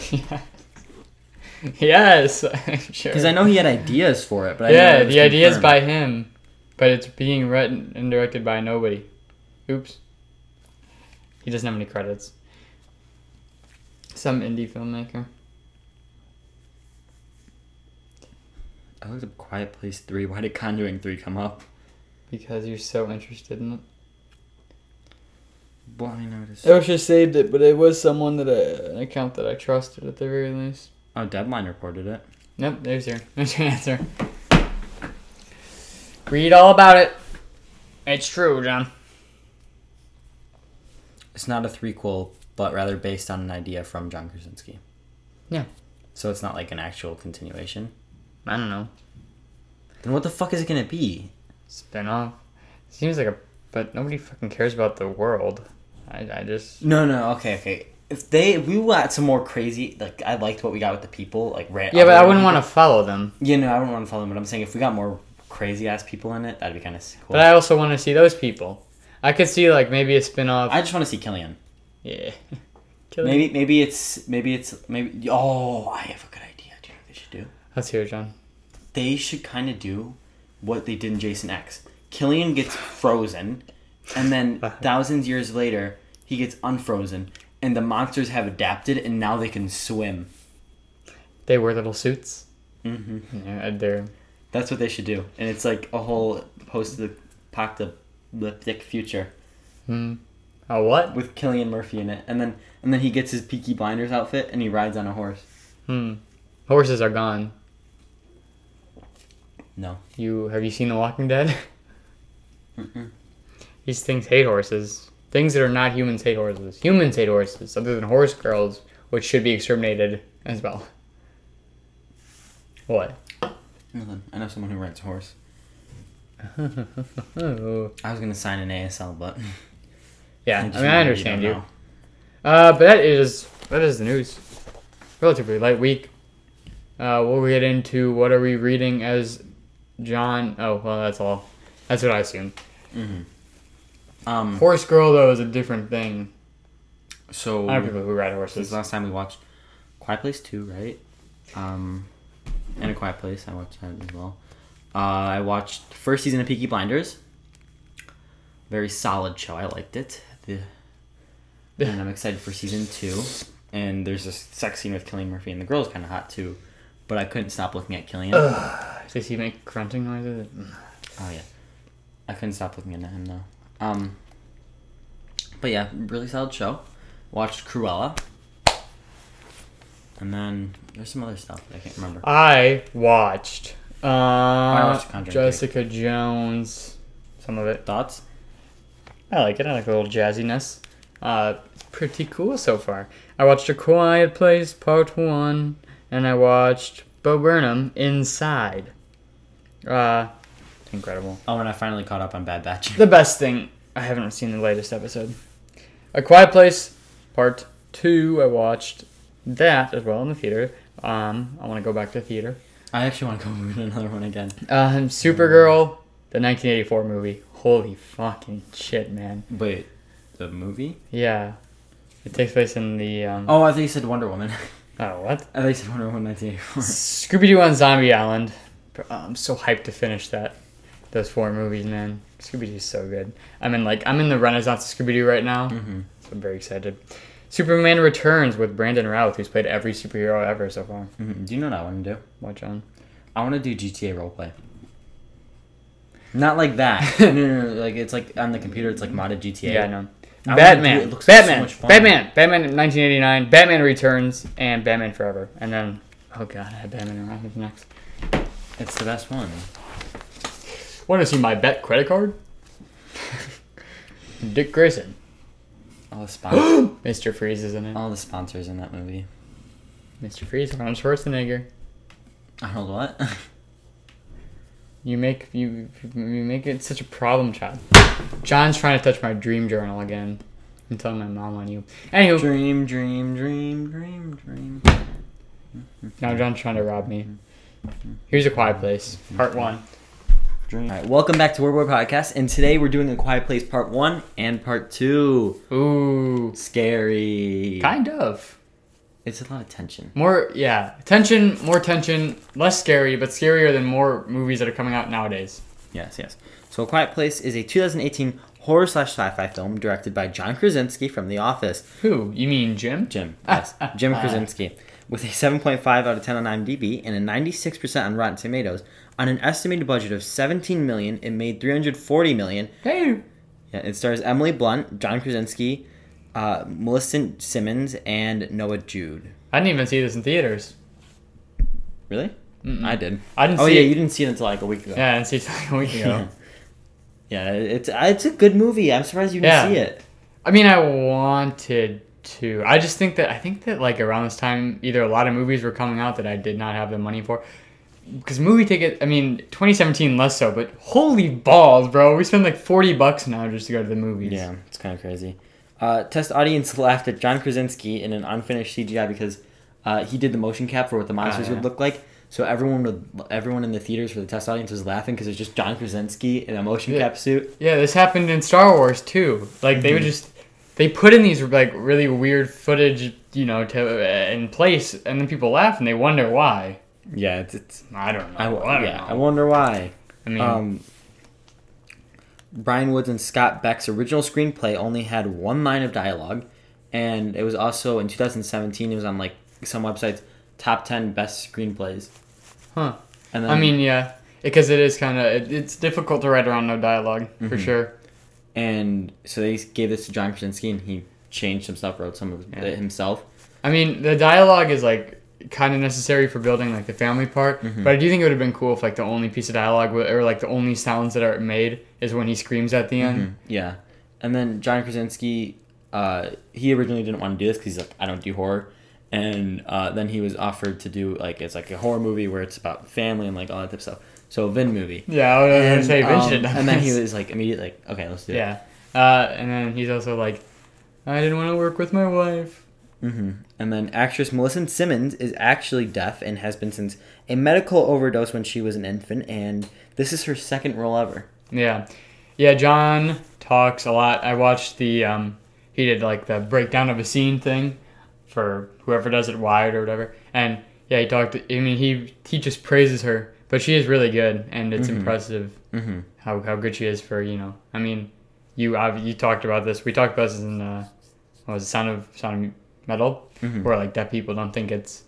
Yes, I'm sure. Because I know he had ideas for it, but I didn't know yeah, it was the idea is confirmed. by him. But it's being written and directed by nobody. Oops. He doesn't have any credits. Some indie filmmaker. I looked up Quiet Place three. Why did Conjuring three come up? Because you're so interested in it. Well, I noticed. I wish I saved it, but it was someone that I, an account that I trusted at the very least. Oh, Deadline reported it. Nope, there's your, there's your answer. Read all about it. It's true, John. It's not a threequel, but rather based on an idea from John Krasinski. Yeah. So it's not like an actual continuation. I don't know. Then what the fuck is it gonna be? Spin-off. Seems like a... But nobody fucking cares about the world. I, I just... No, no, okay, okay. If they, if we got some more crazy, like, I liked what we got with the people, like, right. Yeah, but I wouldn't want to follow them. Yeah, no, I wouldn't want to follow them, but I'm saying if we got more crazy-ass people in it, that'd be kind of cool. But I also want to see those people. I could see, like, maybe a spin-off... I just want to see Killian. Yeah. Killian. Maybe, maybe it's, maybe it's, maybe, oh, I have a good idea. Do you know what they should do? Let's hear it, John. They should kind of do what they did in Jason X. Killian gets frozen, and then thousands years later, he gets unfrozen, and the monsters have adapted, and now they can swim. They wear little suits. Mm-hmm. Yeah, they're... That's what they should do, and it's like a whole post-apocalyptic future. Hmm. Oh, what? With Cillian Murphy in it, and then and then he gets his Peaky Blinders outfit, and he rides on a horse. Hmm. Horses are gone. No. You have you seen The Walking Dead? Mm-mm. These things hate horses. Things that are not humans hate horses. Humans hate horses, other than horse girls, which should be exterminated as well. What? Nothing. I know someone who rides a horse. Oh. I was gonna sign an A S L, but Yeah, I, just mean I know understand you. don't know. Uh, but that is that is the news. Relatively light week. Uh, we'll get into what are we reading as John. Oh well, that's all. That's what I assumed. Mm-hmm. Um, Horse girl though is a different thing. so I know people who ride Since horses. last time we watched Quiet Place two, right? Um, and A Quiet Place, I watched that as well. Uh, I watched the first season of Peaky Blinders. Very solid show. I liked it. The, and I'm excited for season two. And there's a sex scene with Cillian Murphy, and the girl's kind of hot too. But I couldn't stop looking at Cillian. Does he make grunting noises? Oh yeah, I couldn't stop looking at him though. Um, but yeah, really solid show. Watched Cruella, and then there's some other stuff that I can't remember. I watched. Uh, I watched Conjuring Jessica Jones. Some of it. Thoughts? I like it. I like a little jazziness. Uh, pretty cool so far. I watched A Quiet Place Part One, and I watched Bo Burnham Inside. Uh, incredible. Oh, and I finally caught up on Bad Batch. The best thing. I haven't seen the latest episode. A Quiet Place Part Two. I watched that as well in the theater. Um, I want to go back to theater. I actually want to go read another one again. Um, Supergirl, the nineteen eighty-four movie. Holy fucking shit, man. Wait, the movie? Yeah. It takes place in the, um... Oh, I thought you said Wonder Woman. Oh, what? I thought you said Wonder Woman nineteen eighty-four. Scooby-Doo on Zombie Island. I'm so hyped to finish that. Those four movies, man. Scooby-Doo's so good. I'm in, like, I'm in the renaissance of Scooby-Doo right now. Mm-hmm. So I'm very excited. Superman Returns with Brandon Routh, who's played every superhero ever so far. Mm-hmm. Do you know what I want to do? Watch on. I want to do G T A roleplay. Not like that. no, no, no, like it's like on the computer. It's like modded G T A. Yeah, I know. I Batman. it looks like so Batman. much fun. Batman. Batman nineteen eighty-nine. Batman Returns. And Batman Forever. And then, oh god, I had Batman around next. It's the best one. Want to see my bet credit card? Dick Grayson. All the sponsors. Mister Freeze is in it. All the sponsors in that movie. Mister Freeze, Arnold Schwarzenegger. Arnold what? You make you you make it such a problem child. John's trying to touch my dream journal again. I'm telling my mom on you. Anywho. Dream, dream, dream, dream, dream. Now John's trying to rob me. Here's A Quiet Place, part one. Dream. All right, welcome back to Word Boy Podcast, and today we're doing A Quiet Place part one and part two. Ooh. Scary. Kind of. It's a lot of tension. More, yeah. Tension, more tension, less scary, but scarier than more movies that are coming out nowadays. Yes, yes. So A Quiet Place is a two thousand eighteen horror slash sci-fi film directed by John Krasinski from The Office. Who? You mean Jim? Jim, yes. Jim Krasinski. With a seven point five out of ten on IMDb and a ninety-six percent on Rotten Tomatoes. On an estimated budget of seventeen million dollars, it made three hundred forty million dollars. Hey! Yeah, it stars Emily Blunt, John Krasinski, uh, Millicent Simmons, and Noah Jude. I didn't even see this in theaters. Really? Mm-mm. I did. I didn't oh, see yeah, it. you didn't see it until like a week ago. Yeah, I didn't see it like a week ago. Yeah, it's it's a good movie. I'm surprised you didn't Yeah. see it. I mean, I wanted to. I just think that I think that like around this time, either a lot of movies were coming out that I did not have the money for. Because movie ticket, I mean, twenty seventeen less so, but holy balls, bro! We spend like forty bucks now just to go to the movies. Yeah, it's kind of crazy. Uh, test audience laughed at John Krasinski in an unfinished C G I because uh, he did the motion cap for what the monsters Oh, yeah. would look like. So everyone would, everyone in the theaters for the test audience was laughing because it's just John Krasinski in a motion Yeah. cap suit. Yeah, this happened in Star Wars too. Like they would just they put in these like really weird footage, you know, to in place, and then people laugh and they wonder why. Yeah, it's, it's I don't know. I, I, don't yeah, know. I wonder why. I mean, Um, Brian Woods and Scott Beck's original screenplay only had one line of dialogue, and it was also in two thousand seventeen. It was on like some websites top ten best screenplays. huh? And then, I mean, yeah, because it is kind of it, it's difficult to write around no dialogue for Mhm. sure. and so they gave this to John Krasinski, and he changed some stuff, wrote some of Yeah. it himself. I mean, the dialogue is like kind of necessary for building like the family part, Mhm. but I do think it would have been cool if like the only piece of dialogue w- or like the only sounds that are made is when he screams at the end. Mhm. Yeah, and then John Krasinski, uh, he originally didn't want to do this because he's like, I don't do horror. And uh, then he was offered to do like it's like a horror movie where it's about family and like all that type of stuff. So a Vin movie. Yeah, I was gonna And, say Vin um, should have done and then he this. was like immediately like, okay, let's do it. Yeah, uh, and then he's also like, I didn't want to work with my wife. hmm And then actress Millicent Simmons is actually deaf and has been since a medical overdose when she was an infant, and this is her second role ever. Yeah, yeah. John talks a lot. I watched the um, he did like the breakdown of a scene thing for whoever does it Wired or whatever, and yeah, he talked. I mean, he he just praises her, but she is really good, and it's Mhm. impressive hmm how how good she is for you know. I mean, you uh, you talked about this. We talked about this in uh, what was it, Sound of Sound of Metal, hmm where like deaf people don't think it's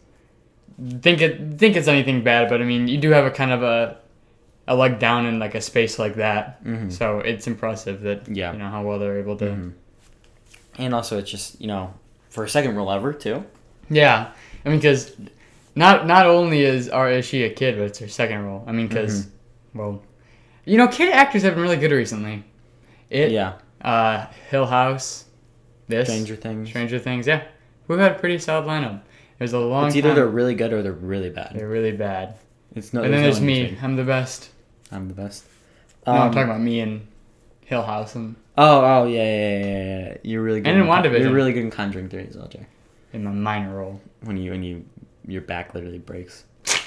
think it think it's anything bad, but I mean, you do have a kind of a a leg down in like a space like that. hmm So it's impressive that Yeah. you know how well they're able to. hmm And also, it's just you know for a second role ever too. Yeah, I mean, because not not only is or is she a kid, but it's her second role. I mean, because well, you know, kid actors have been really good recently. It, Yeah. uh, Hill House, this Stranger Things. Stranger Things. Yeah, we've had a pretty solid lineup. There's a long. It's either time, they're really good or they're really bad. they're really bad, It's no. and then there's there's no me. in between. I'm the best. I'm the best. no, I'm Um, talking about me and Hill House and Oh, oh yeah, yeah, yeah, yeah, yeah. You're really good. And in Con- WandaVision. You're really good in Conjuring Three as well, Jay. in my minor role. When you when you your back literally breaks.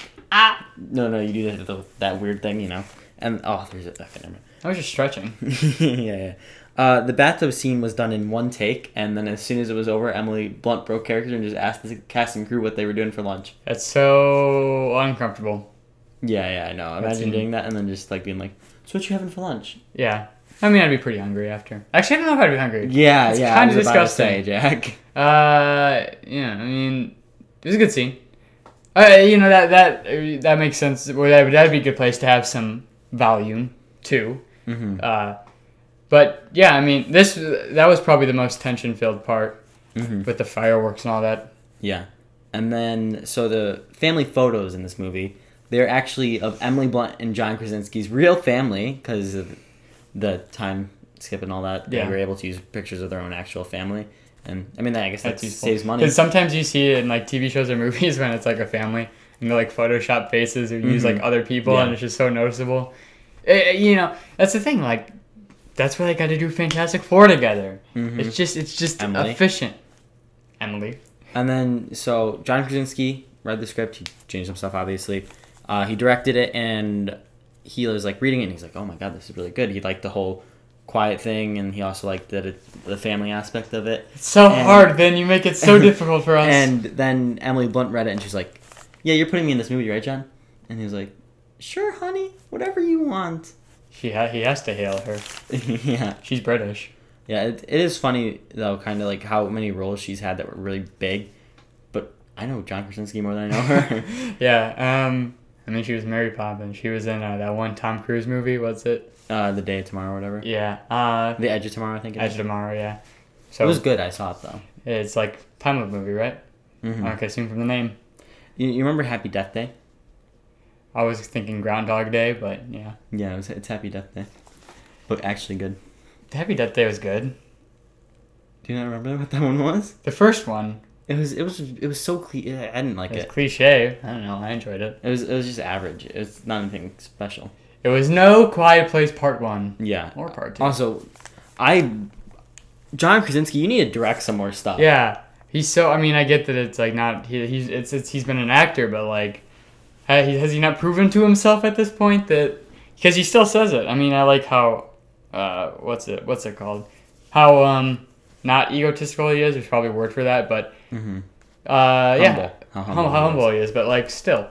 Ah, No, no, you do that the, that weird thing, you know. And oh, there's a okay, never I was just stretching. mind. yeah, yeah. Uh, the bathtub scene was done in one take, and then as soon as it was over, Emily Blunt broke character and just asked the cast and crew what they were doing for lunch. That's so uncomfortable. Yeah, yeah, I know. That Imagine seemed- doing that and then just like being like, "So what you having for lunch?" Yeah. I mean, I'd be pretty hungry after. Actually, I don't know if I'd be hungry. Yeah, It's yeah. kinda I was about to disgusting. say, Jack. Uh, yeah. I mean, it was a good scene. Uh, you know that that uh, that makes sense. Well, that that'd be a good place to have some volume too. Mm-hmm. Uh, but yeah, I mean, this that was probably the most tension-filled part Mm-hmm. with the fireworks and all that. Yeah. And then, so the family photos in this movie, they're actually of Emily Blunt and John Krasinski's real family, because of the time skip and all that. Yeah. They were able to use pictures of their own actual family. And, I mean, I guess that That's useful. saves money. Because sometimes you see it in like T V shows or movies when it's like a family and they like Photoshop faces or use Mhm. like other people Yeah. and it's just so noticeable. Eh, you know, that's the thing. Like, that's why they got to do Fantastic Four together. Mhm. It's just, it's just Emily. efficient. Emily. And then, so John Krasinski read the script. He changed some stuff, obviously. Uh, he directed it, and he was like reading it, and he's like, "Oh my god, this is really good." He liked the whole quiet thing, and he also liked the the family aspect of it. It's so And- hard. Then you make it so difficult for us. And then Emily Blunt read it, and she's like, "Yeah, you're putting me in this movie, right, John?" And he was like, "Sure, honey, whatever you want." She ha- he has to hail her. yeah. She's British. Yeah, it, it is funny, though, kind of like how many roles she's had that were really big. But I know John Krasinski more than I know her. yeah, um, I mean, she was Mary Poppins. She was in uh, that one Tom Cruise movie. What's it? uh, The Day of Tomorrow or whatever. Yeah. Uh, The Edge of Tomorrow, I think it Edge is. of Tomorrow, yeah. So It was good. I saw it, though. It's like time of movie, right? Mm-hmm. Okay, assume from the name. You, you remember Happy Death Day? I was thinking Groundhog Day, but yeah. Yeah, it was, it's Happy Death Day. But actually good. Happy Death Day was good. Do you not remember what that one was? The first one. It was it was it was so cliche. I didn't like It was it. cliche. I don't know. I enjoyed it. It was it was just average. It was not anything special. It was no Quiet Place Part One Yeah. or Part Two. Also, I John Krasinski, you need to direct some more stuff. Yeah, he's so. I mean, I get that it's like not. He, he's it's, it's he's been an actor, but like, ha- he, has he not proven to himself at this point that? Because he still says it. I mean, I like how. Uh, what's it? What's it called? How um not egotistical he is. There's probably a word for that, but. Mm-hmm. Uh, yeah. Humble. How How humble, humble, he is. humble he is, but like still.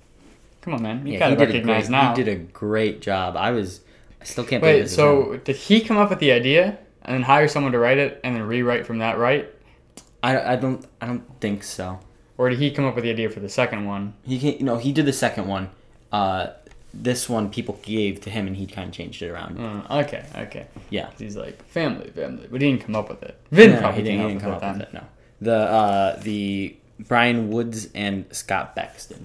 Come on, man. You Yeah, gotta he did a recognize great, now. He did a great job. I was, I still can't believe Wait, this is so him. did he come up with the idea and then hire someone to write it and then rewrite from that, right? I, I don't I don't think so. Or did he come up with the idea for the second one? He can no he did the second one. Uh, this one people gave to him and he kind of changed it around. Uh, okay, okay. Yeah. He's like, family, family. But he didn't come up with it. Vin No, probably he didn't, he came didn't up come with up it with it. No, the uh the Brian Woods and Scott Bexton.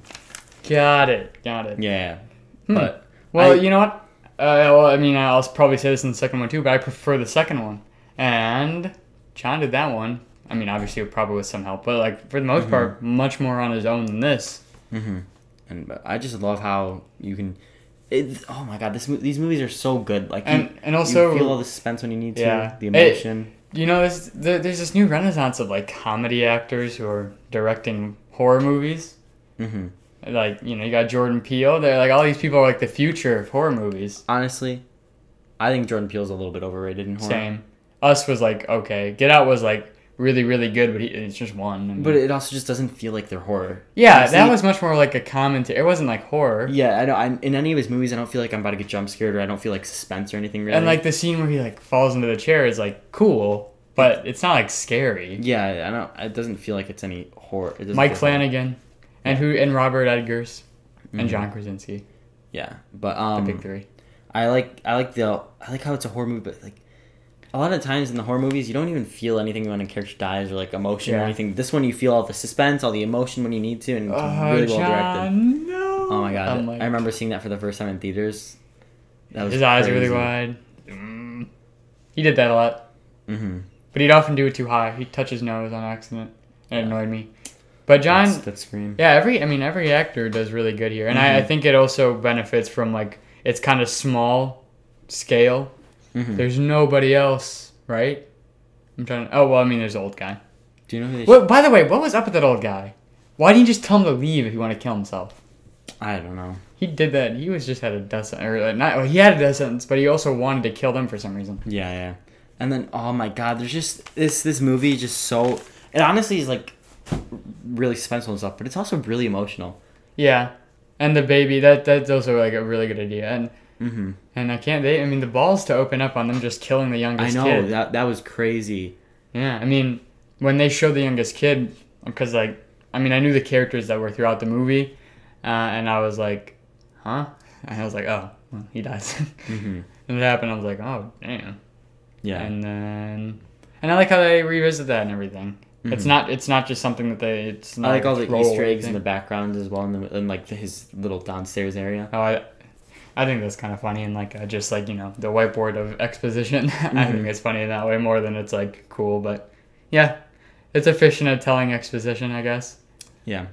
Got it, got it. Yeah, Hmm. but Well, I- you know what? Uh, well, I mean, I'll probably say this in the second one too, but I prefer the second one. And John did that one. I mean, obviously, probably with some help, but like for the most Mhm. part, much more on his own than this. hmm and but I just love how you can. It, oh my god, this mo- these movies are so good. Like you, And and also, you feel all the suspense when you need to. Yeah. The It- emotion. you know, there's there, there's this new renaissance of like comedy actors who are directing horror movies. hmm Like, you know, you got Jordan Peele. They're like all these people are like the future of horror movies. Honestly, I think Jordan Peele's a little bit overrated in horror. Same. Us was like okay. Get Out was like really really good, but he, it's just one. I mean- But it also just doesn't feel like they're horror. yeah, Honestly, that was much more like a commentary. It wasn't like horror. Yeah, I know. I, in any of his movies, I don't feel like I'm about to get jump scared, or I don't feel like suspense or anything really. And like the scene where he like falls into the chair is like cool, but it's not like scary. yeah, I don't. It doesn't feel like it's any horror. It doesn't Mike feel Flanagan, and who and Robert Edgers, and Mhm. John Krasinski, Yeah, but the um, big three. I like I like the I like how it's a horror movie, but like a lot of times in the horror movies, you don't even feel anything when a character dies or like emotion or Yeah. anything. This one, you feel all the suspense, all the emotion when you need to, and it's Oh, really well directed. John, no. Oh my god, I'm like- I remember seeing that for the first time in theaters. That was His eyes are really crazy. wide. Mm. He did that a lot, Mm-hmm. but he'd often do it too high. He'd touch his nose on accident, and it annoyed me. But John, That's, that scream. yeah, every I mean every actor does really good here, and I, I Mhm. think it also benefits from like it's kind of small scale. Mm-hmm. There's nobody else, right? I'm trying. To, oh well, I mean, there's the old guy. Do you know who they? What? By the way, what was up with that old guy? Why didn't you just tell him to leave if he wanted to kill himself? I don't know. He did that. He was just had a death sentence, or uh, not. Well, he had a death sentence, but he also wanted to kill them for some reason. Yeah, yeah. And then, oh my god, there's just this this movie is just so. It honestly is like really suspenseful and stuff, but it's also really emotional. Yeah, and the baby. That that's also like a really good idea. And Mm-hmm. and I can't. They. I mean, the balls to open up on them just killing the I youngest know kid. that that was crazy. Yeah, I mean, when they showed the youngest kid, because like, I mean, I knew the characters that were throughout the movie, uh, and I was like, huh? And I was like, oh, well, he dies. Mm-hmm. And it happened. I was like, oh, damn. Yeah. And then, and I like how they revisit that and everything. It's Mhm. not. It's not just something that they. It's I not like all the throwaway Easter eggs in thing. the background as well, and, the, and like the, his little downstairs area. Oh, I, I think that's kind of funny and like uh, just like you know the whiteboard of exposition. I Mhm. think it's funny in that way more than it's like cool, but yeah, it's efficient at telling exposition, I guess. Yeah.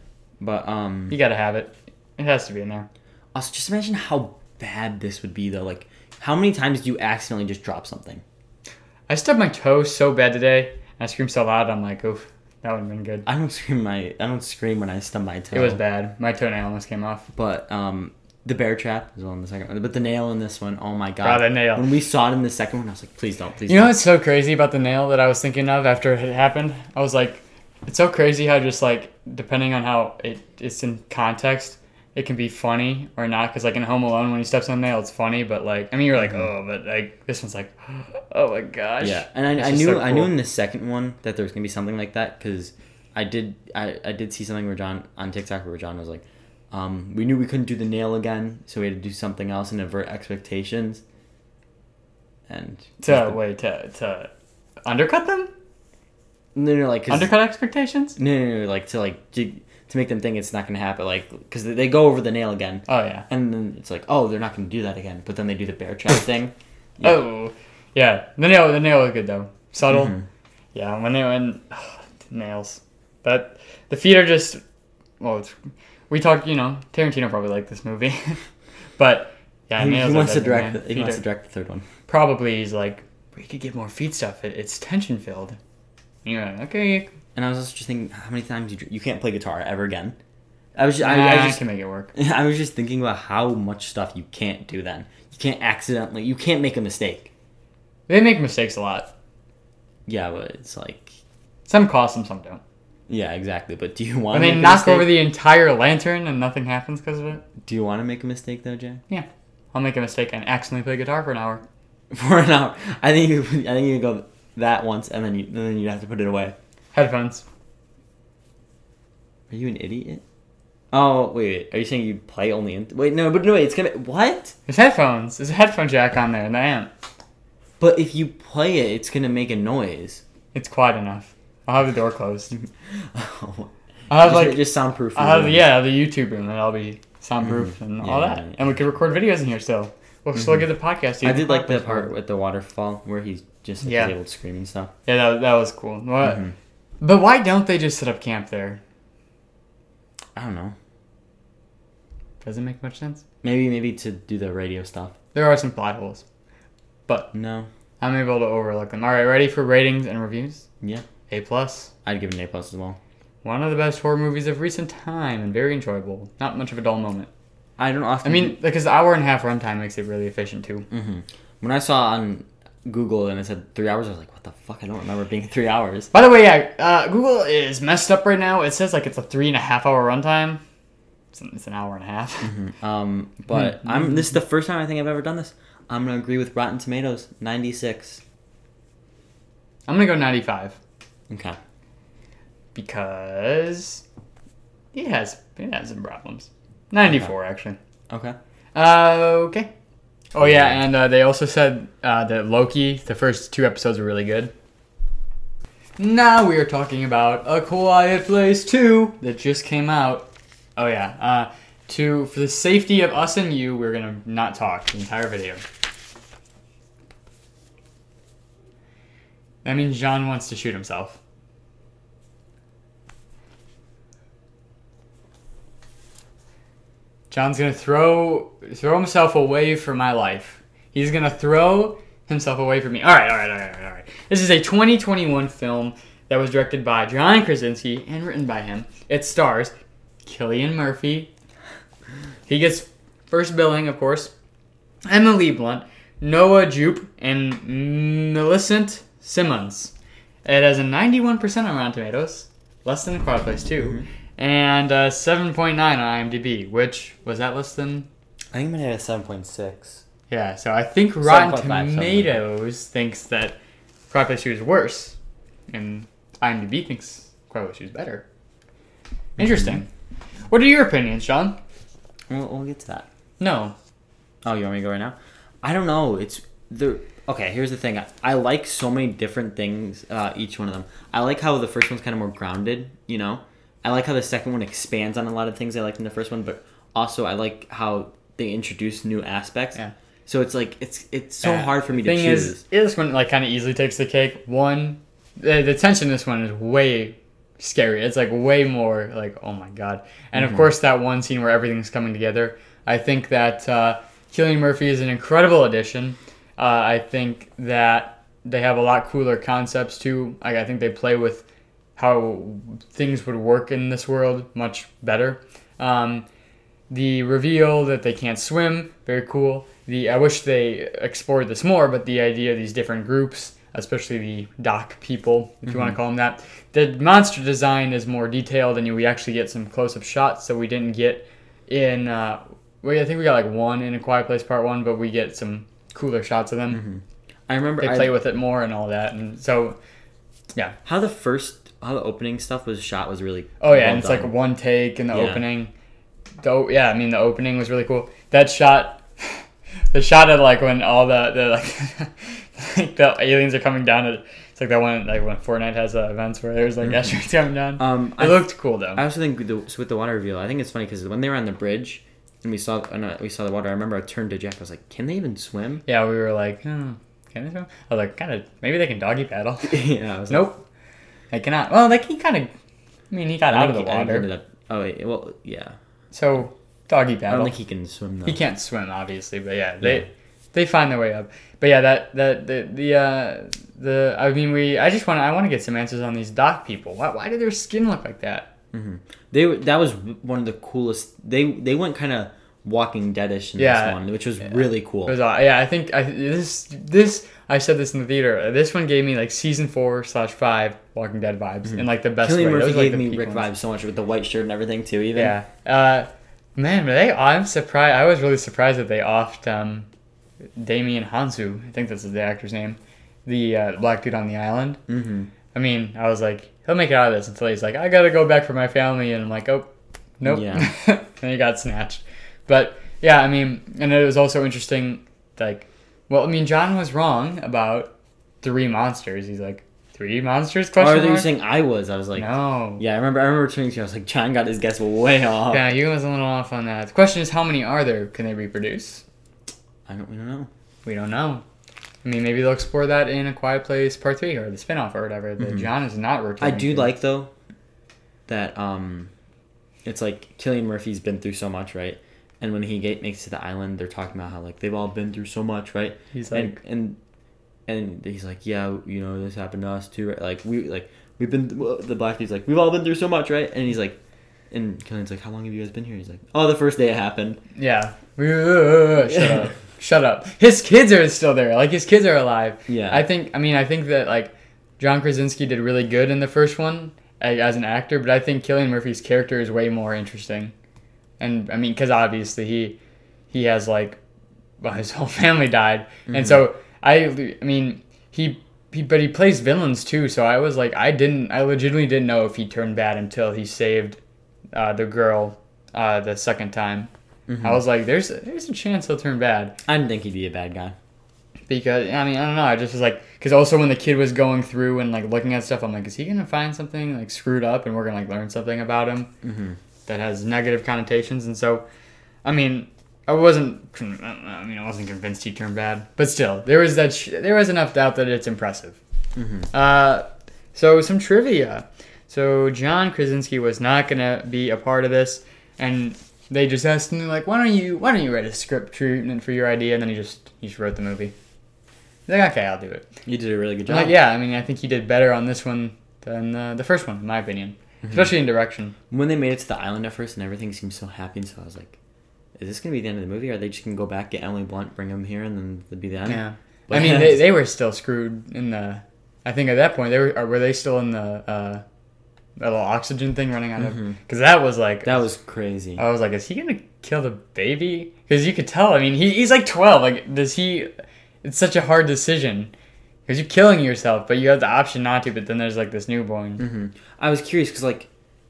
But um, You gotta have it. It has to be in there. also just imagine how bad this would be though. Like, how many times do you accidentally just drop something? I stubbed my toe so bad today, and I screamed so loud. I'm like, oof, that would have been good. I don't scream my I don't scream when I stub my toe. It was bad. My toenail almost came off. But um, the bear trap as well in the second one. But the nail in this one, oh my god! God, a nail. When we saw it in the second one, I was like, please don't, please. You know don't. what's so crazy about the nail that I was thinking of after it had happened? I was like, it's so crazy how just like depending on how it it's in context, it can be funny or not. Because like in Home Alone, when he steps on the nail, it's funny. But like, I mean, you're like, Mhm. oh, but like this one's like, oh my gosh. Yeah, and I, It's I just knew so I knew cool. in the second one that there was gonna be something like that because I did I, I did see something where John on TikTok where John was like, um, we knew we couldn't do the nail again, so we had to do something else and avert expectations. And To wait to to undercut them, no, no, like 'cause- undercut expectations. no, no, no, like to like to, to make them think it's not gonna happen, like because they go over the nail again, Oh yeah. and then it's like, oh, they're not gonna do that again, but then they do the bear trap thing. Yeah. Oh yeah. The nail the nail was good though. Subtle. Mhm. Yeah. When they went nails, but the feet are just well. It's, we talked. You know, Tarantino probably liked this movie, but yeah, He, nails. he are wants to better, direct. man. The, he Feet wants are- to direct the third one. Probably he's like, we could get more feet stuff. It, it's tension filled. Yeah. Okay. And I was also just thinking, how many times you you can't play guitar ever again? I was just, Nah, I, I I just can make it work. I was just thinking about how much stuff you can't do then. You can't accidentally, you can't make a mistake. They make mistakes a lot. Yeah, but it's like, Some cost them, some don't. yeah, exactly. But do you want When to they make a knock mistake? over the entire lantern and nothing happens because of it, Do you want to make a mistake though, Jay? I'll make a mistake and accidentally play guitar for an hour. For an hour, I think you, I think you go that once, and then you, and then you have to put it away. Headphones. Are you an idiot? Oh wait, wait. Are you saying you play only in? Wait, no, but no, wait. It's gonna what? There's headphones. There's a headphone jack on there and the amp. But if you play it, it's gonna make a noise. It's quiet enough. I'll have the door closed. Oh. I'll have just, like just soundproof. I'll have yeah the YouTube room and I'll be soundproof Mhm. and Yeah, all that, yeah, yeah. and we can record videos in here still. We'll still Mhm. get the podcast. I even did like the podcast part work. with the waterfall where he's just like, Yeah. able to scream and stuff. Yeah, that, that was cool. What? Mhm. But why don't they just set up camp there? I don't know. Doesn't make much sense. Maybe maybe to do the radio stuff. There are some plot holes. No. I'm able to overlook them. All right, ready for ratings and reviews? Yeah. A plus. I'd give it an A plus as well. One of the best horror movies of recent time and very enjoyable. Not much of a dull moment. I don't I often. mean, because the hour and a half runtime makes it really efficient too. hmm when I saw on Google and it said three hours, I was like, what the fuck? I don't remember it being three hours. By the way, yeah, uh, Google is messed up right now. It says like it's a three and a half hour runtime. It's an, it's an hour and a half. Mhm. Um, but I'm. This is the first time I think I've ever done this. I'm gonna agree with Rotten Tomatoes, ninety-six. I'm gonna go ninety-five Okay. because it has it has some problems. ninety-four actually. Okay. Uh, okay. Oh yeah, and uh, they also said uh, that Loki, the first two episodes were really good. Now we are talking about A Quiet Place two that just came out. Oh yeah. Uh, to for the safety of us and you, we're gonna not talk the entire video. That means John wants to shoot himself. John's gonna throw throw himself away from my life. He's gonna throw himself away from me. All right, all right, all right, all right. This is a twenty twenty-one film that was directed by John Krasinski and written by him. It stars Cillian Murphy. He gets first billing, of course. Emily Blunt, Noah Jupe, and Millicent Simmons. It has a ninety-one percent on Rotten Tomatoes, less than A Quiet Place two. Mm-hmm. And uh, seven point nine on IMDb, which was that less than? I think I'm gonna have a seven point six. Yeah, so I think Rotten seven point five, Tomatoes thinks that Quiet Place two is worse, and IMDb thinks Quiet Place two is better. Interesting. Mm-hmm. What are your opinions, Sean? We'll, we'll get to that. No. Oh, you want me to go right now? I don't know. It's the okay. Here's the thing. I, I like so many different things. Uh, each one of them. I like how the first one's kind of more grounded. You know. I like how the second one expands on a lot of things I liked in the first one, but also I like how they introduce new aspects. Yeah. So it's like it's it's so Uh, hard for me the to thing choose. is, this one like kind of easily takes the cake. One, the, the tension in this one is way scary. It's like way more like, oh my god. And Mm-hmm. of course, that one scene where everything's coming together. I think that uh, Cillian Murphy is an incredible addition. Uh, I think that they have a lot cooler concepts too. Like, I think they play with how things would work in this world much better. Um, the reveal that they can't swim, very cool. The I wish they explored this more, but the idea of these different groups, especially the dock people, if you want to call them that. The monster design is more detailed, and we actually get some close-up shots, so we didn't get in. Uh, well, I think we got like one in A Quiet Place Part One, but we get some cooler shots of them. Mm-hmm. I remember They I, play with it more and all that, and so yeah. how the first how the opening stuff was shot was really. Oh yeah, well and it's done. like one take in the Yeah. opening. The, yeah, I mean the opening was really cool. That shot, the shot of like when all the the like, like the aliens are coming down. At, it's like that one like when Fortnite has uh, events where there's like Mhm. asteroids coming down. Um, It I, looked cool though. I also think with the, with the water reveal, I think it's funny because when they were on the bridge and we saw uh, we saw the water, I remember I turned to Jack. I was like, "Can they even swim?" Yeah, we were like, hmm, can they swim? I was like, kind of. Maybe they can doggy paddle. yeah, I was like, Nope, they cannot. Well, like he kind of. I mean, he got I out of think the he- I think he water, ended up- oh wait, well, yeah. so doggy I don't paddle. think he can swim though. He can't swim, obviously, but yeah, they Yeah. they find their way up. But yeah, that that the the uh, the I mean, we I just want I want to get some answers on these dock people. Why why do their skin look like that? hmm They were- that was one of the coolest. They they went kind of Walking Deadish in Yeah. this one, which was really cool. It was uh, yeah, I think I this this I said this in the theater. This one gave me like season four slash five Walking Dead vibes in like the best Killian way. Murphy Those were, like, gave the me peak Rick ones. vibes so much with the white shirt and everything too. Even Yeah. Uh, man, but they I'm surprised. I was really surprised that they offed um, Damien Hansu. I think that's the actor's name. The uh, black dude on the island. hmm I mean, I was like, he'll make it out of this until he's like, I gotta go back for my family, and I'm like, oh, nope. Yeah. And he got snatched. But yeah, I mean, and it was also interesting. Like, well, I mean, John was wrong about three monsters. He's like, three monsters? Or Question are you mark? saying I was? I was like, No. yeah. I remember. I remember turning to you. I was like, John got his guess way off. Yeah, you was a little off on that. The question is, how many are there? Can they reproduce? I don't. We don't know. We don't know. I mean, maybe they'll explore that in A Quiet Place Part Three or the spinoff or whatever. That Mhm. John is not I returning. do to. like though that um, it's like Cillian Murphy's been through so much, right? And when he get, makes it to the island, they're talking about how like they've all been through so much, right? He's like, and and and he's like, yeah, you know, this happened to us too, right? Like we like we've been well, the black dude's like, we've all been through so much, right? And he's like, and Killian's like, how long have you guys been here? He's like, oh, the first day it happened. yeah. Shut up. Shut up. His kids are still there. Like, his kids are alive. Yeah. I think, I mean, I think that, like, John Krasinski did really good in the first one a- as an actor, but I think Cillian Murphy's character is way more interesting. And, I mean, because obviously he he has, like, well, his whole family died. Mhm. And so, I, I mean, he, he, but he plays villains too, so I was like, I didn't, I legitimately didn't know if he turned bad until he saved uh, the girl uh, the second time. Mhm. I was like, there's there's a chance he'll turn bad. I didn't think he'd be a bad guy. Because, I mean, I don't know. I just was like, because also when the kid was going through and like looking at stuff, I'm like, is he going to find something like screwed up and we're going to like learn something about him Mm-hmm. that has negative connotations? And so, I mean, I wasn't, con- I mean, I wasn't convinced he turned bad, but still, there was that, sh- there was enough doubt that it's impressive. Mm-hmm. Uh, so some trivia. So John Krasinski was not going to be a part of this, and they just asked him like, "Why don't you Why don't you write a script treatment for your idea?" And then he just he just wrote the movie. He's like, "Okay, I'll do it." You did a really good I'm job. like, yeah, I mean, I think he did better on this one than uh, the first one, in my opinion, Mm-hmm. especially in direction. When they made it to the island at first and everything seemed so happy, and so I was like, is this gonna be the end of the movie? Or are they just gonna go back, get Emily Blunt, bring him here, and then it'll be the end? Yeah, But I mean, they they were still screwed in the. I think at that point they were or were they still in the uh, that little oxygen thing running out of Mhm. because that was like that was crazy. I was like, is he gonna kill the baby? Because you could tell. I mean, he, he's like twelve. Like, does he? It's such a hard decision because you're killing yourself, but you have the option not to. But then there's like this newborn. hmm I was curious because like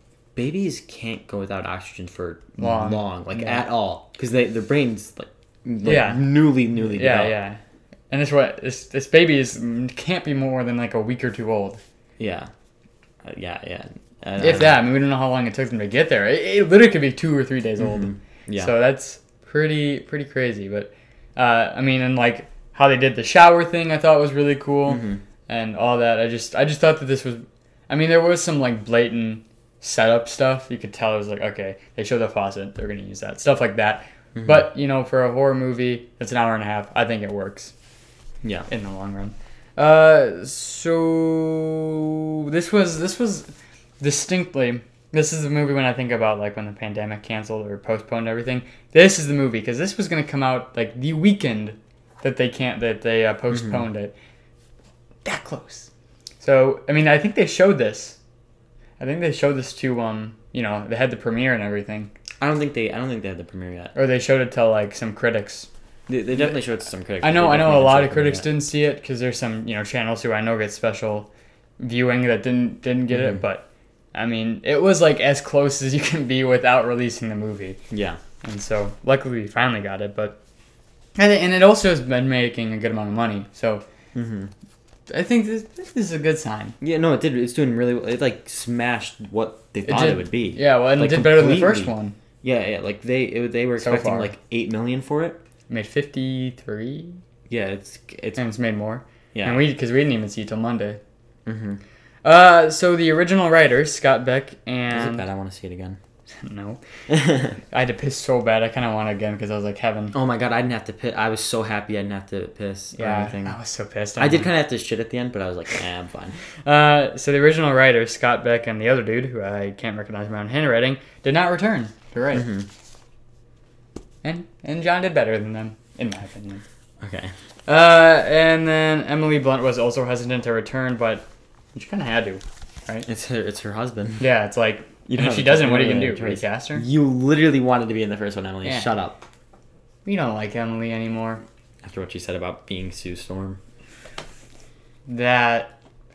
babies can't go without oxygen for Long. long, like Yeah. at all, because they their brains like, like Yeah. newly newly Yeah, developed. yeah. And this what this this baby is can't be more than like a week or two old, yeah, uh, yeah, yeah. Uh, if that. I mean, we don't know how long it took them to get there. It, it literally could be two or three days old. Mhm. Yeah. So that's pretty pretty crazy. But uh, I mean, and like how they did the shower thing, I thought was really cool. Mhm. And all that. I just I just thought that this was I mean there was some like blatant setup stuff. You could tell it was like, okay, they show the faucet, they're gonna use that. Stuff like that. Mhm. But, you know, for a horror movie that's an hour and a half, I think it works Yeah. in the long run. Uh so this was this was distinctly this is the movie when I think about like when the pandemic canceled or postponed everything. This is the movie because this was gonna come out like the weekend that they can't that they uh, postponed it. That close. So, I mean, I think they showed this. I think they showed this to, um, you know, they had the premiere and everything. I don't think they. I don't think they had the premiere yet. Or they showed it to like some critics. They, they definitely showed it to some critics. I know. They I know a definitely lot showed of the critics premiere didn't see it because there's some you know channels who I know get special viewing that didn't didn't get Mhm. it. But I mean, it was like as close as you can be without releasing the movie. yet. Yeah. And so luckily we finally got it. But and it, and it also has been making a good amount of money. So Mm-hmm. I think this, this is a good sign. Yeah. No, it did. It's doing really. well. It like smashed what they thought it, did- would be. Yeah, well, and Like, it did better than the first completely. one. Yeah. Yeah. Like they. It, they were So expecting far. like eight million for it. It made fifty-three, Yeah. It's. It's. and it's made more. Yeah. And we because we didn't even see it till Monday. Mm-hmm. Uh, so the original writers, Scott Beck Is it and bad? I want to see it again. no, I had to piss so bad. I kind of want it again because I was like heaven. Oh my god! I didn't have to piss. I was so happy I didn't have to piss or Yeah, anything. I was so pissed. I did kind of have to shit at the end, but I was like, eh, I'm fine. Uh, so the original writers, Scott Beck and the other dude, who I can't recognize my own handwriting, did not return to write. Mhm. And and John did better than them, in my opinion. Okay. Uh, and then Emily Blunt was also hesitant to return, but she kind of had to, right? It's her. It's her husband. Yeah, it's like You don't if have she a doesn't, choice. what are you You gonna don't do? have a choice. Recast her? You literally wanted to be in the first one, Emily. Yeah. Shut up. We don't like Emily anymore. After what she said about being Sue Storm. That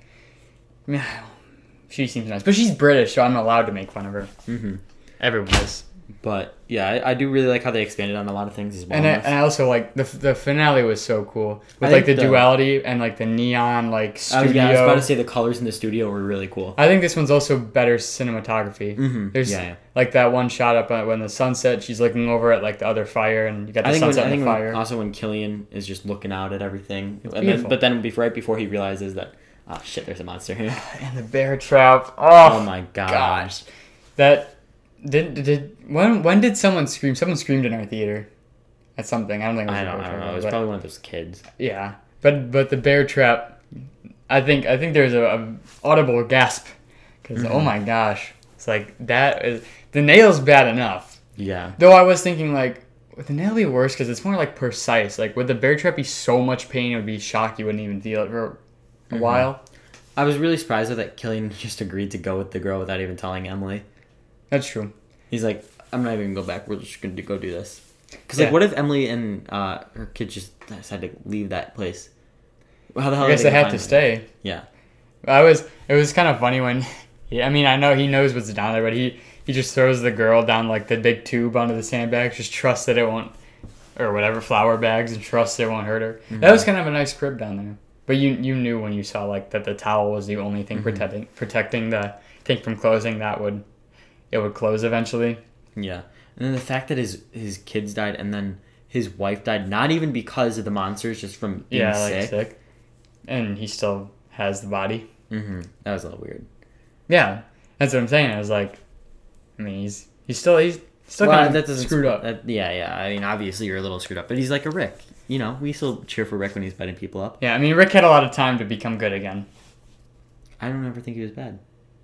she seems nice, but she's British, so I'm allowed to make fun of her. Mm-hmm. Everyone is. But yeah, I, I do really like how they expanded on a lot of things as well. And I, and I also like the the finale was so cool with I like the, think the- duality and like the neon like I studio. was, yeah, I was about to say the colors in the studio were really cool. I think this one's also better cinematography. Mm-hmm. There's yeah, yeah. like that one shot up uh, when the sunset, she's looking over at like the other fire, and you got the I think, when, sunset I and think the when, fire. also when Killian is just looking out at everything, and then, beautiful. but then before, right before he realizes that, oh shit, there's a monster here. And the bear trap. Oh, Oh my god. gosh, that did did when when did someone scream? Someone screamed in our theater at something. I don't think it was I the don't, bear I don't trap, know. It was but- probably one of those kids. Yeah, but but the bear trap, I think I think there's a, a audible gasp because Mhm. oh my gosh, it's like that is the nail's bad enough. Yeah. Though I was thinking like would the nail be worse because it's more like precise. Like would the bear trap be so much pain it would be shock you wouldn't even feel it for a Mhm. while. I was really surprised though that Killian just agreed to go with the girl without even telling Emily. That's true. He's like, I'm not even gonna go back. We're just gonna go do this. Because Yeah. like, what if Emily and uh, her kid just decided to leave that place? How the hell? I are guess they gonna have to find stay. them? Yeah. I was. It was kind of funny when. Yeah, I mean, I know he knows what's down there, but he he just throws the girl down like the big tube onto the sandbags, just trusts that it won't, or whatever flour bags, and trusts it won't hurt her. Mhm. That was kind of a nice crib down there. But you you knew when you saw like that the towel was the only thing Mhm. protecting protecting the thing from closing. That would it would close eventually. Yeah. And then the fact that his his kids died and then his wife died, not even because of the monsters, just from being Yeah, like sick. sick. And he still has the body. Mm-hmm. That was a little weird. Yeah, that's what I'm saying. I was like, I mean, he's he's still he's still Well, kind that of doesn't screwed sp- up. that- yeah, yeah. I mean, obviously you're a little screwed up, but he's like a Rick. You know, we still cheer for Rick when he's biting people up. Yeah, I mean, Rick had a lot of time to become good again. I don't ever think he was bad.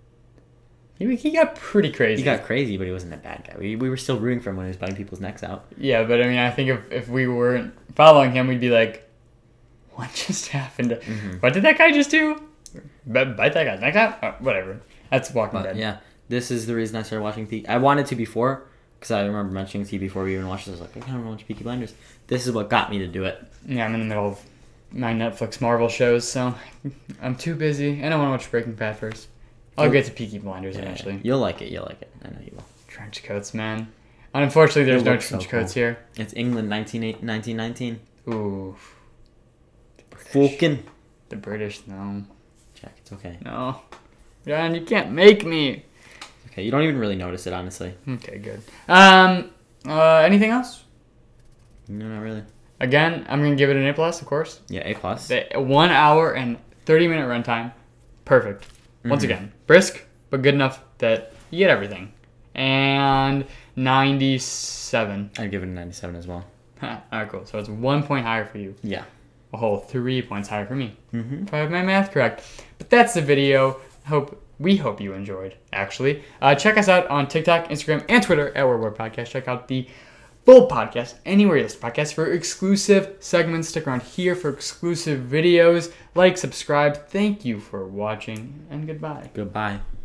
He, he got pretty crazy. He got crazy, but he wasn't a bad guy. We, we were still rooting for him when he was biting people's necks out. Yeah, but I mean, I think if, if we weren't following him, we'd be like, what just happened? To, Mhm. What did that guy just do? B- bite that guy's neck out? Oh, whatever. That's Walking But Dead. yeah, this is the reason I started watching Peaky. I wanted to before, because I remember mentioning to you before we even watched this. I was like, I kind of want to watch Peaky Blinders. This is what got me to do it. Yeah, I'm in the middle of my Netflix Marvel shows, so I'm too busy. And I want to watch Breaking Bad first. I'll get to Peaky Blinders Yeah, eventually. You'll like it. You'll like it. I know you will. Trench coats, man. And unfortunately, there's It no looks so trench coats cool. here. It's England, nineteen nineteen. Ooh. Fucking. The British, no. Jack, it's okay. No. John, you can't make me. Okay, you don't even really notice it, honestly. Okay, good. Um, uh, anything else? No, not really. Again, I'm gonna give it an A plus, of course. Yeah, A plus. The one hour and thirty minute runtime, perfect. Once Mhm. again, brisk but good enough that you get everything. And ninety-seven. I'd give it a ninety-seven as well. All right, cool. So it's one point higher for you. Yeah. A whole three points higher for me. Mm-hmm. If I have my math correct. But that's the video. Hope we hope you enjoyed. Actually, uh, check us out on TikTok, Instagram, and Twitter at Word Word Podcast. Check out the Full Podcast anywhere you listen to podcasts for exclusive segments. Stick around here for exclusive videos. Like, subscribe. Thank you for watching, and goodbye. Goodbye.